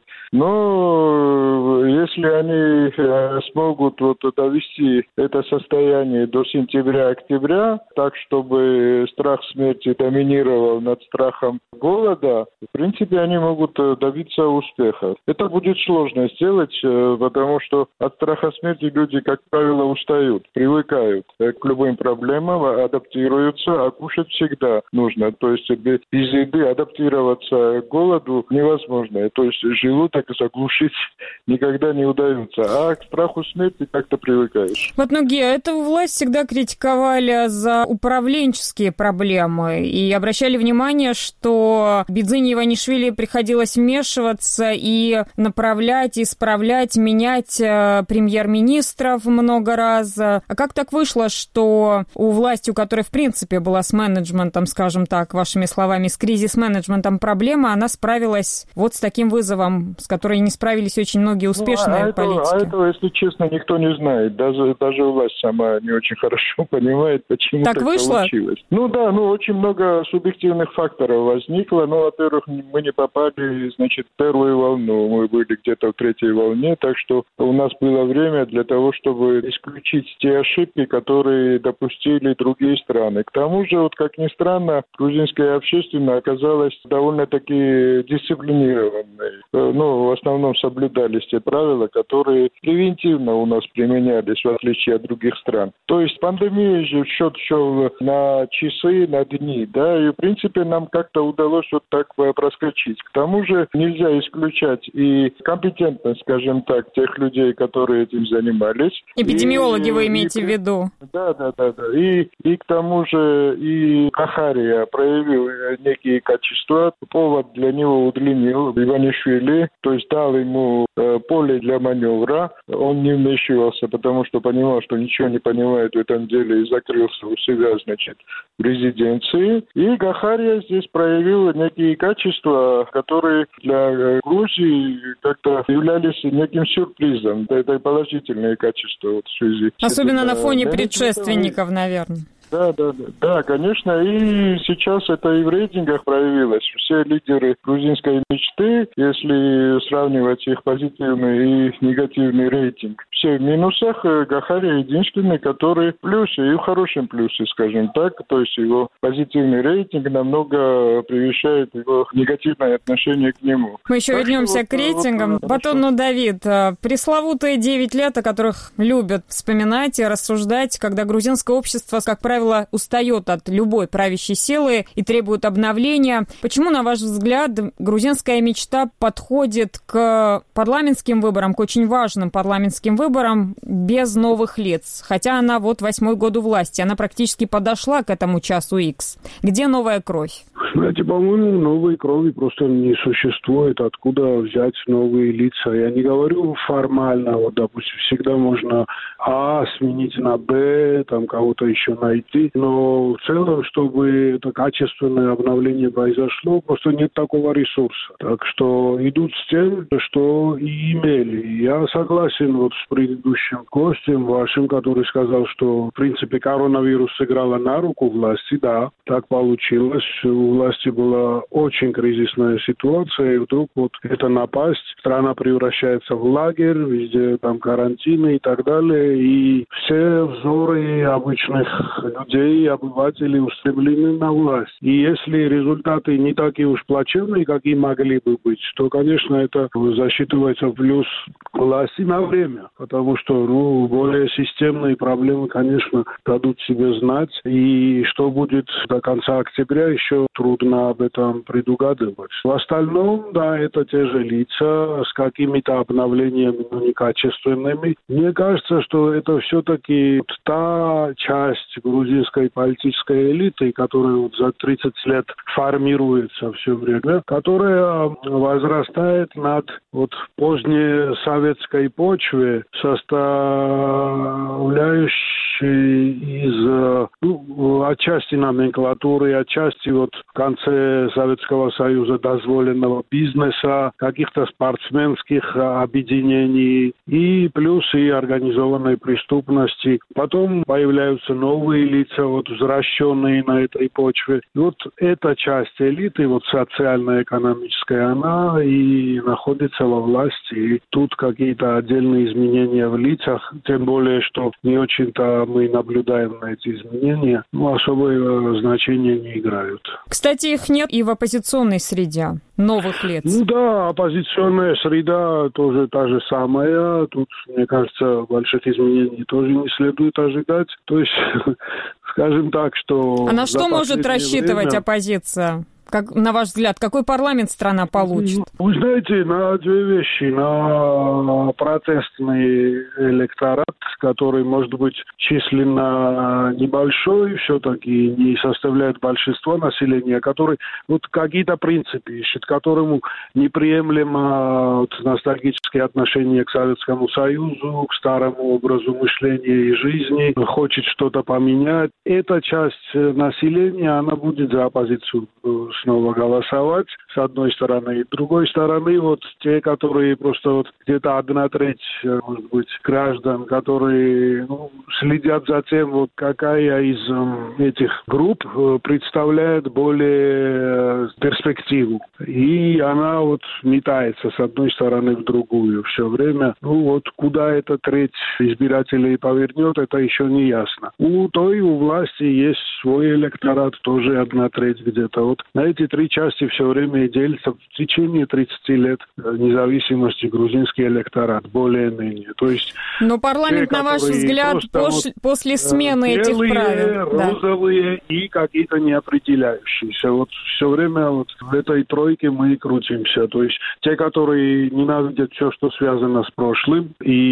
Но если они смогут вот довести это состояние до сентября-октября, так, чтобы страх смерти доминировал над страхом голода, в принципе, они могут добиться успеха. Это будет сложно сделать, потому что от страха смерти люди, как правило, устают, привыкают к любым проблемам, адаптируются, а кушать всегда нужно. То есть без еды адаптироваться к голоду невозможно. То есть желудок заглушить никогда не удается. А к страху смерти как-то привыкаешь.
Патнугия, эту власть всегда критиковали за управленческие проблемы и обращали внимание, что Бидзине Иванишвили приходилось вмешиваться и направлять, исправлять, менять премьер-министров много раз. А как так вышло, что у власти, у которой, в принципе, была с менеджментом, скажем так, вашими словами, с кризис-менеджментом проблема, она справилась вот с таким вызовом, с которой не справились очень многие успешные политики?
Этого, если честно, никто не знает. Даже власть сама не очень хорошо понимает, почему так получилось. Ну да, очень много субъективных факторов возникло. Во-первых, мы не попали, в первую волну. Мы были где-то в третьей волне, так что у нас было время для того, чтобы исключить те ошибки, которые допустили другие страны. К тому же, как ни странно, грузинская общественность оказалась довольно-таки дисциплинированной. В основном соблюдались те правила, которые превентивно у нас применялись, в отличие от других стран. То есть пандемия же счет шел на часы, на дни, да, и в принципе нам как-то удалось вот так проскочить. К тому же нельзя исключать и компетентность, скажем так, тех людей, которые этим занимались.
Эпидемиологи вы имеете в виду?
Да. И к тому же и Гахария проявил некие качества, повод для него удлинил Иванишвили, то есть дал ему поле для маневра. Он не вмешивался, потому что понимал, что ничего не понимает в этом деле и закрылся у себя, в резиденции. И Гахария здесь проявил некие качества, которые для Грузии как-то являлись неким сюрпризом. Это положительные качества в связи.
Особенно на фоне предшественников, наверное.
Да, конечно, и сейчас это и в рейтингах проявилось. Все лидеры грузинской мечты, если сравнивать их позитивный и негативный рейтинг, все все в минусах, Гахария единственный, который в плюсе, и в хорошем плюсе, скажем так. То есть его позитивный рейтинг намного превышает его негативное отношение к нему.
Мы еще вернемся к рейтингам. Батон Давид, пресловутые 9 лет, о которых любят вспоминать и рассуждать, когда грузинское общество, как правило, устает от любой правящей силы и требует обновления. Почему, на ваш взгляд, грузинская мечта подходит к парламентским выборам, к очень важным парламентским выборам без новых лиц? Хотя она вот 8-й год у власти, она практически подошла к этому часу X. Где новая кровь?
Знаете, по-моему, новой крови просто не существует. Откуда взять новые лица? Я не говорю формально, вот, допустим, всегда можно сменить на Б, там кого-то еще найти, но в целом, чтобы это качественное обновление произошло, просто нет такого ресурса. Так что идут с тем, что и имели. Я согласен вот с предыдущим гостем вашим, который сказал, что, в принципе, коронавирус сыграла на руку власти. Да, так получилось. У власти была очень кризисная ситуация, и вдруг вот эта напасть, страна превращается в лагерь, везде там карантины и так далее, и все взоры обычных людей, обывателей устремлены на власть. И если результаты не такие уж плачевные, как и могли бы быть, то, конечно, это засчитывается в плюс власти на время, потому что, более системные проблемы, конечно, дадут себе знать, и что будет до конца октября, еще трудно об этом предугадывать. В остальном, да, это те же лица с какими-то обновлениями, но некачественными. Мне кажется, что это все-таки та часть грузинской политической элиты, которая вот за 30 лет формируется все время, которая возрастает над вот позднесоветской почве, составляющей из отчасти номенклатуры, отчасти вот в конце Советского Союза дозволенного бизнеса, каких-то спортсменских объединений и плюс и организованной преступности. Потом появляются новые лица, вот возвращенные на этой почве. И вот эта часть элиты, вот социально-экономическая, она и находится во власти. И тут какие-то отдельные изменения в лицах, тем более, что не очень-то мы наблюдаем на эти изменения, особое значение не играют.
Кстати, их нет и в оппозиционной среде новых лиц.
Да, оппозиционная среда тоже та же самая. Тут, мне кажется, больших изменений тоже не следует ожидать. То есть, скажем так, что...
А на что может рассчитывать оппозиция? Как, на ваш взгляд, какой парламент страна получит?
Вы знаете, на две вещи. На протестный электорат, который, может быть, численно небольшой, все-таки не составляет большинство населения, который вот какие-то принципы ищет, которому неприемлемо ностальгические отношения к Советскому Союзу, к старому образу мышления и жизни, хочет что-то поменять. Эта часть населения, она будет за оппозицию снова голосовать, с одной стороны. И с другой стороны, вот те, которые просто вот где-то 1/3, может быть, граждан, которые следят за тем, вот какая из этих групп представляет более перспективу. И она вот метается с одной стороны в другую все время. Куда эта треть избирателей повернет, это еще не ясно. У власти есть свой электорат, тоже 1/3 где-то. Вот на эти три части все время делится в течение 30 лет независимости грузинский электорат, более-менее. То есть,
но парламент, на ваш взгляд, после смены этих правил...
розовые и какие-то неопределяющиеся. Вот все время вот в этой тройке мы и крутимся. То есть те, которые ненавидят все, что связано с прошлым,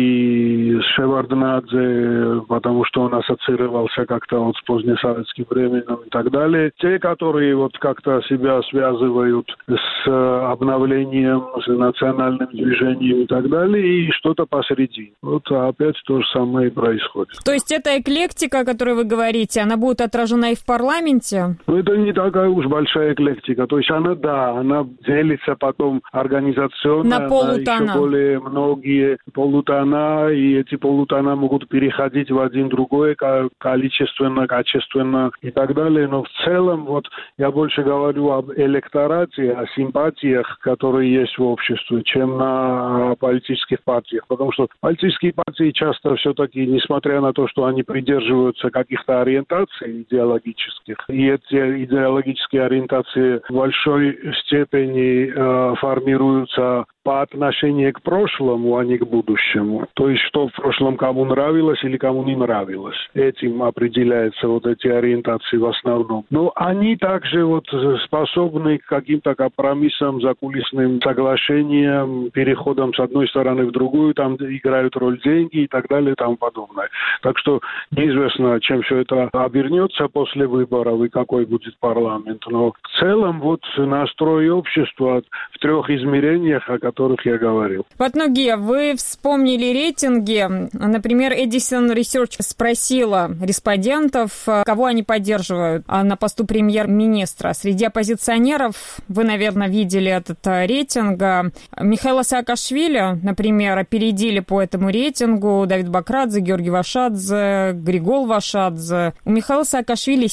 и с Шеварднадзе, потому что он ассоциировался как-то вот с позднесоветским временем и так далее. Те, которые вот как-то себя связывают с обновлением, с национальным движением и так далее, и что-то посередине. Вот опять то же самое и происходит.
То есть эта эклектика, о которой вы говорите, она будет отражена и в парламенте?
Это не такая уж большая эклектика. То есть она делится потом организационно
на полутона.
Еще более многие полутона, и эти полутона могут переходить в один другой количественно, качественно и так далее. Но в целом, вот я больше говорю говорю об электорате, о симпатиях, которые есть в обществе, чем на политических партиях. Потому что политические партии часто все-таки, несмотря на то, что они придерживаются каких-то ориентаций идеологических, и эти идеологические ориентации в большой степени формируются по отношению к прошлому, а не к будущему. То есть, что в прошлом кому нравилось или кому не нравилось. Этим определяются вот эти ориентации в основном. Но они также вот способны к каким-то компромиссам, закулисным соглашениям, переходам с одной стороны в другую, там играют роль деньги и так далее и тому подобное. Так что неизвестно, чем все это обернется после выборов и какой будет парламент. Но в целом вот настрой общества в трех измерениях, о которых я говорил.
Патнуге, вы вспомнили рейтинги. Например, Edison Research спросила респондентов, кого они поддерживают на посту премьер-министра. Среди оппозиционеров, вы, наверное, видели этот рейтинг. Михаила Саакашвили, например, опередили по этому рейтингу Давид Бакрадзе, Георгий Вашадзе, Григол Вашадзе. У Михаила Саакашвили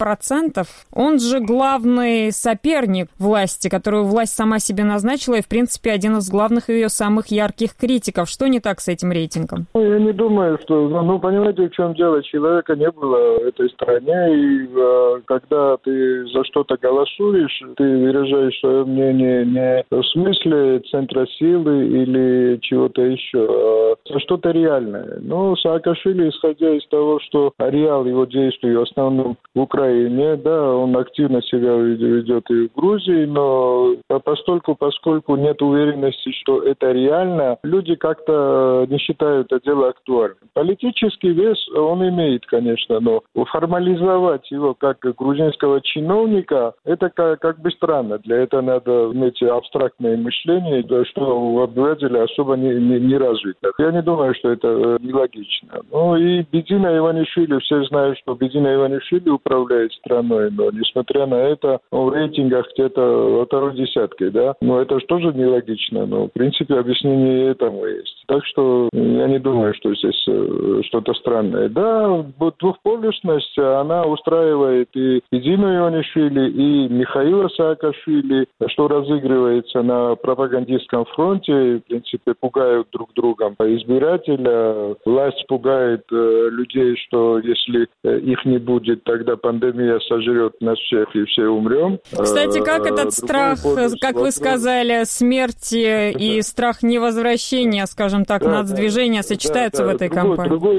7%. Он же главный соперник власти, которую власть сама себе назначила, и, в принципе, один из главных ее самых ярких критиков. Что не так с этим рейтингом?
Я не думаю, что... понимаете, в чем дело? Человека не было в этой стране, и когда ты за что-то голосуешь, ты выражаешь свое мнение не в смысле центра силы или чего-то еще, а за что-то реальное. Саакашвили, исходя из того, что ареал его действий в основном в Украине, да, он активно себя ведет и в Грузии, но поскольку нет уверенности, что это реально, люди как-то не считают это дело актуальным. Политический вес он имеет, конечно, но формализовать его как грузинского чиновника, это как бы странно. Для этого надо иметь абстрактное мышление, что у обывателя особо не развито. Я не думаю, что это нелогично. И Бедина Иванишвили, все знают, что Бедина Иванишвили управляет страной, но несмотря на это, он в рейтингах где-то во второй десятке, да. Но это же тоже нелогично, но в принципе объяснение этому есть. Так что я не думаю, что здесь что-то странное. Да, двухполюсность, она устраивает и Бедину Иванишвили, и Михаила Саакашвили, что разыгрывается на пропагандистском фронте, в принципе, пугают друг друга избирателя. Власть пугает людей, что если их не будет, тогда пандемия сожрет нас всех и все умрем.
Кстати, как этот страх, как вы сказали, смерти и страх невозвращения, скажем так, нацдвижения сочетаются в этой кампании?
Другой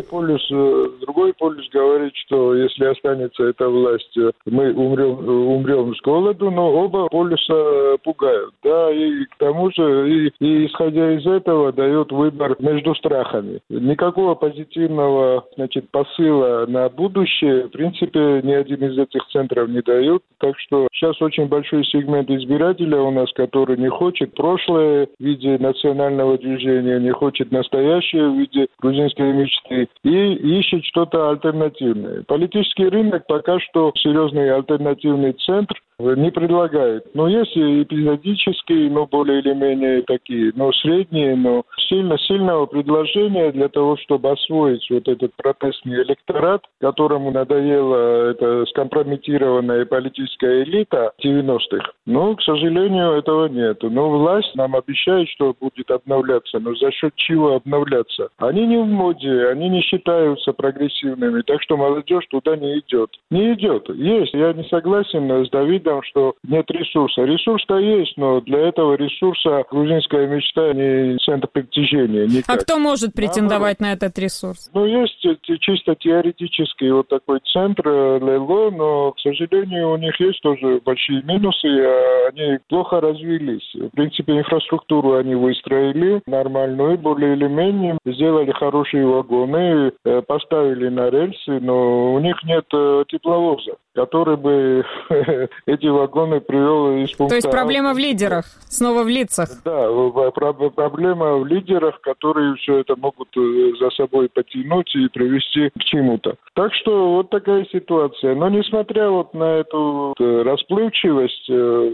полюс говорит, что если останется эта власть, мы умрем с голоду, но оба полюса пугают. Да, и к тому же, и исходя из этого, дает выбор между страхами. Никакого позитивного, посыла на будущее, в принципе, ни один из этих центров не дает. Так что сейчас очень большой сегмент избирателя у нас, который не хочет прошлое в виде национального движения, не хочет настоящее в виде грузинской мечты и ищет что-то альтернативное. Политический рынок пока что серьезный альтернативный центр не предлагает. Но есть эпизодические, более или менее такие, средние, сильного предложения для того, чтобы освоить вот этот протестный электорат, которому надоела эта скомпрометированная политическая элита 90-х. Но, к сожалению, этого нет. Но власть нам обещает, что будет обновляться. Но за счет чего обновляться? Они не в моде, они не считаются прогрессивными, так что молодежь туда не идет. Не идет. Есть. Я не согласен с Давидом, что нет ресурса. Ресурс-то есть, но для этого ресурса грузинская мечта не центр притяжения. Никак.
А кто может претендовать на этот ресурс?
Есть чисто теоретический вот такой центр ЛЛО, но, к сожалению, у них есть тоже большие минусы, они плохо развились. В принципе, инфраструктуру они выстроили нормальную, более или менее, сделали хорошие вагоны, поставили на рельсы, но у них нет тепловоза, который бы эти вагоны привел из пункта...
То есть проблема в лидерах, снова в лицах.
Да, проблема в лидерах, которые все это могут за собой потянуть и привести к чему-то. Так что вот такая ситуация. Но несмотря на эту расплывчивость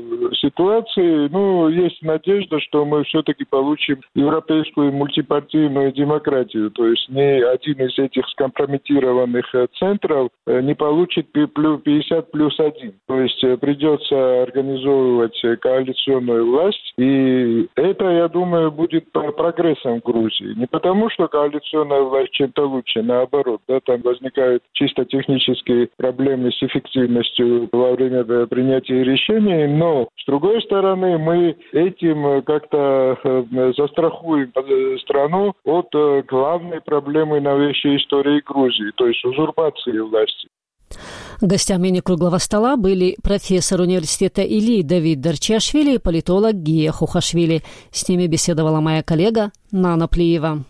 ситуации, есть надежда, что мы все-таки получим европейскую мультипартийную демократию. То есть ни один из этих скомпрометированных центров не получит 50+1. То есть придется организовывать коалиционную власть, и это, я думаю, будет прогрессом в Грузии. Не потому, что коалиционная власть чем-то лучше, наоборот, да, там возникают чисто технические проблемы с эффективностью во время принятия решений, но, с другой стороны, мы этим как-то застрахуем страну от главной проблемы новейшей истории Грузии, то есть узурпации власти.
Гостями некруглого стола были профессор университета Или Давид Дарчиашвили и политолог Гия Хухашвили. С ними беседовала моя коллега Нана Плиева.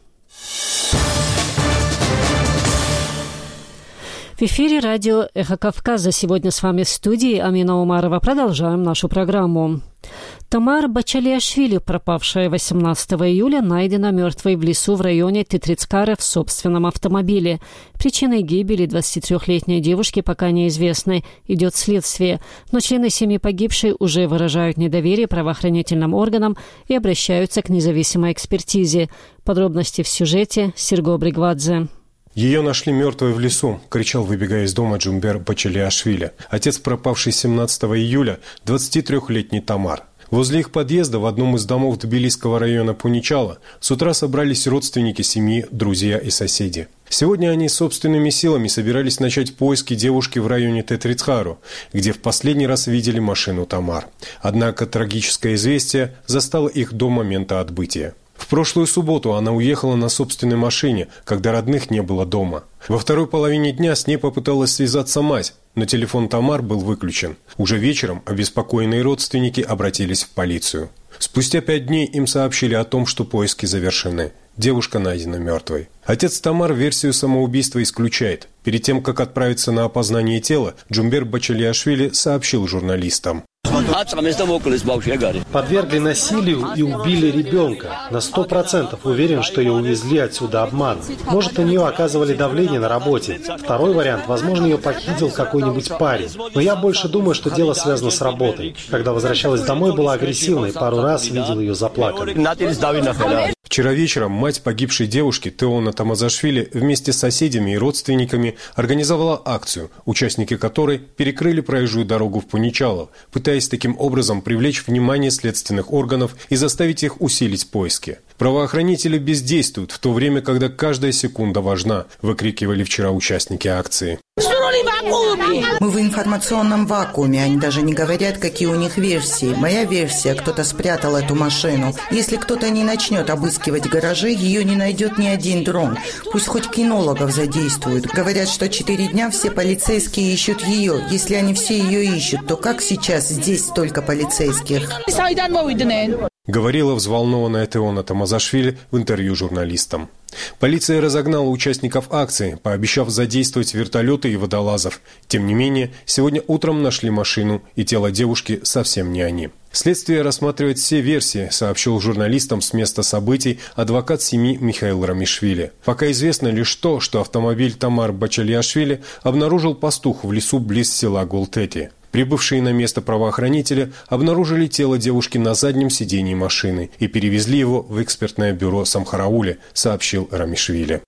В эфире радио «Эхо Кавказа». Сегодня с вами в студии Амина Умарова. Продолжаем нашу программу. Тамар Бачалиашвили, пропавшая 18 июля, найдена мертвой в лесу в районе Тетрицкара в собственном автомобиле. Причиной гибели 23-летней девушки пока неизвестны. Идет следствие. Но члены семьи погибшей уже выражают недоверие правоохранительным органам и обращаются к независимой экспертизе. Подробности в сюжете Серго Бригвадзе.
Ее нашли мертвой в лесу, кричал, выбегая из дома, Джумбер Бачалиашвили. Отец пропавшей 17 июля, 23-летний Тамар. Возле их подъезда в одном из домов Тбилисского района Пуничала с утра собрались родственники семьи, друзья и соседи. Сегодня они собственными силами собирались начать поиски девушки в районе Тетрицкару, где в последний раз видели машину Тамар. Однако трагическое известие застало их до момента отбытия. В прошлую субботу она уехала на собственной машине, когда родных не было дома. Во второй половине дня с ней попыталась связаться мать, но телефон Тамар был выключен. Уже вечером обеспокоенные родственники обратились в полицию. Спустя 5 дней им сообщили о том, что поиски завершены. Девушка найдена мертвой. Отец Тамар версию самоубийства исключает. Перед тем, как отправиться на опознание тела, Джумбер Бачалиашвили сообщил журналистам.
Подвергли насилию и убили ребенка. На 100% уверен, что ее увезли отсюда обманом. Может, на нее оказывали давление на работе. Второй вариант, возможно, ее похитил какой-нибудь парень. Но я больше думаю, что дело связано с работой. Когда возвращалась домой, была агрессивной. Пару раз видел ее заплаканной.
Вчера вечером мать погибшей девушки Теона Тамазашвили вместе с соседями и родственниками организовала акцию, участники которой перекрыли проезжую дорогу в Пуничало, пытаясь таким образом привлечь внимание следственных органов и заставить их усилить поиски. Правоохранители бездействуют в то время, когда каждая секунда важна, выкрикивали вчера участники акции.
Мы в информационном вакууме, они даже не говорят, какие у них версии. Моя версия, кто-то спрятал эту машину. Если кто-то не начнет обыскивать гаражи, ее не найдет ни один дрон. Пусть хоть кинологов задействуют. Говорят, что 4 дня все полицейские ищут ее. Если они все ее ищут, то как сейчас здесь столько полицейских?
Говорила взволнованная Теона Тамазашвили в интервью журналистам. Полиция разогнала участников акции, пообещав задействовать вертолеты и водолазов. Тем не менее, сегодня утром нашли машину, и тело девушки совсем не они. Следствие рассматривает все версии, сообщил журналистам с места событий адвокат семьи Михаил Рамишвили. Пока известно лишь то, что автомобиль Тамар Бачалиашвили обнаружил пастух в лесу близ села Гултети. Прибывшие на место правоохранители обнаружили тело девушки на заднем сидении машины и перевезли его в экспертное бюро Самхараули, сообщил Рамишвили.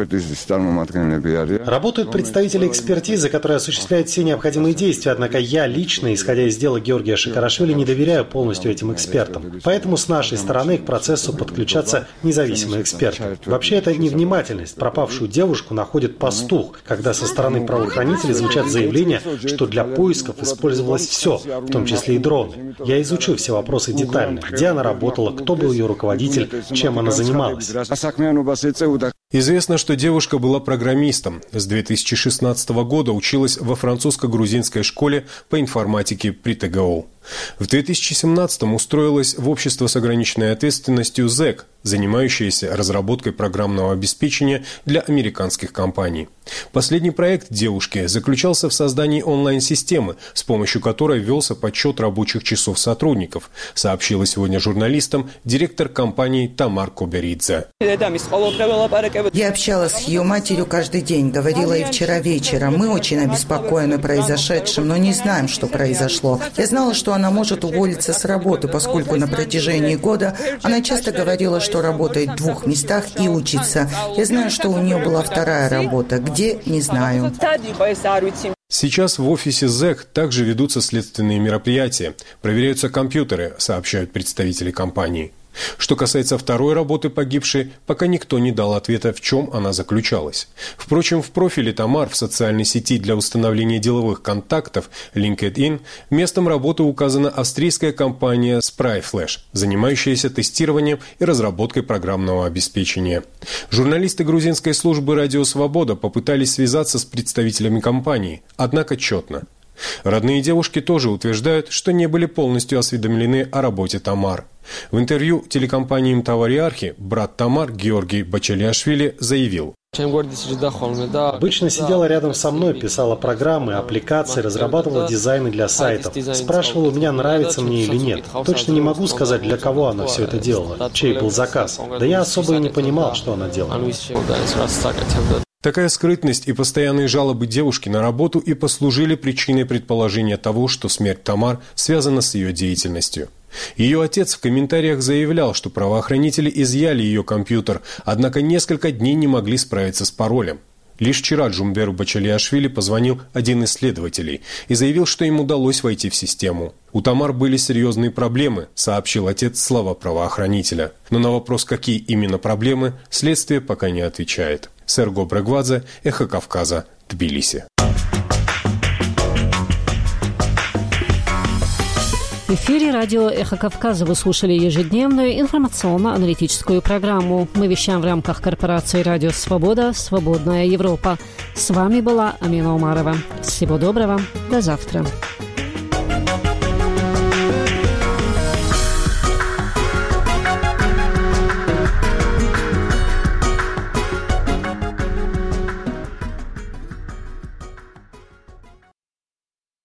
Работают представители экспертизы, которые осуществляют все необходимые действия, однако я лично, исходя из дела Георгия Шикарашвили, не доверяю полностью этим экспертам. Поэтому с нашей стороны к процессу подключатся независимые эксперты. Вообще это невнимательность. Пропавшую девушку находит пастух, когда со стороны правоохранителей звучат заявления, что для поисков использовалось все, в том числе и дроны. Я изучу все вопросы детально. Где она работала, кто был ее руководитель, чем она занималась.
Известно, что девушка была программистом. С 2016 года училась во французско-грузинской школе по информатике при ТГО. В 2017-м устроилась в общество с ограниченной ответственностью ЗЭК, занимающееся разработкой программного обеспечения для американских компаний. Последний проект девушки заключался в создании онлайн-системы, с помощью которой велся подсчет рабочих часов сотрудников, сообщила сегодня журналистам директор компании Тамар Коберидзе.
Я общалась с ее матерью каждый день, говорила и вчера вечером. Мы очень обеспокоены произошедшим, но не знаем, что произошло. Я знала, что она может уволиться с работы, поскольку на протяжении года она часто говорила, что работает в 2 местах и учится. Я знаю, что у нее была вторая работа. Где? Не знаю.
Сейчас в офисе ЗЭК также ведутся следственные мероприятия. Проверяются компьютеры, сообщают представители компании. Что касается второй работы погибшей, пока никто не дал ответа, в чем она заключалась. Впрочем, в профиле Тамар в социальной сети для установления деловых контактов LinkedIn местом работы указана австрийская компания SpryFlash, занимающаяся тестированием и разработкой программного обеспечения. Журналисты грузинской службы «Радио Свобода» попытались связаться с представителями компании, однако тщетно. Родные девушки тоже утверждают, что не были полностью осведомлены о работе Тамар. В интервью телекомпании «Тавариархи» брат Тамар Георгий Бачалиашвили заявил:
«Обычно сидела рядом со мной, писала программы, аппликации, разрабатывала дизайны для сайтов. Спрашивала, у меня нравится мне или нет. Точно не могу сказать, для кого она все это делала, чей был заказ. Да я особо и не понимал, что она делала».
Такая скрытность и постоянные жалобы девушки на работу и послужили причиной предположения того, что смерть Тамар связана с ее деятельностью. Ее отец в комментариях заявлял, что правоохранители изъяли ее компьютер, однако несколько дней не могли справиться с паролем. Лишь вчера Джумберу Бачалиашвили позвонил один из следователей и заявил, что им удалось войти в систему. «У Тамар были серьезные проблемы», — сообщил отец слова правоохранителя. Но на вопрос, какие именно проблемы, следствие пока не отвечает. Серго Брегвадзе, Эхо Кавказа, Тбилиси.
В эфире радио «Эхо Кавказа» вы слушали ежедневную информационно-аналитическую программу. Мы вещаем в рамках корпорации «Радио Свобода. Свободная Европа». С вами была Амина Умарова. Всего доброго. До завтра.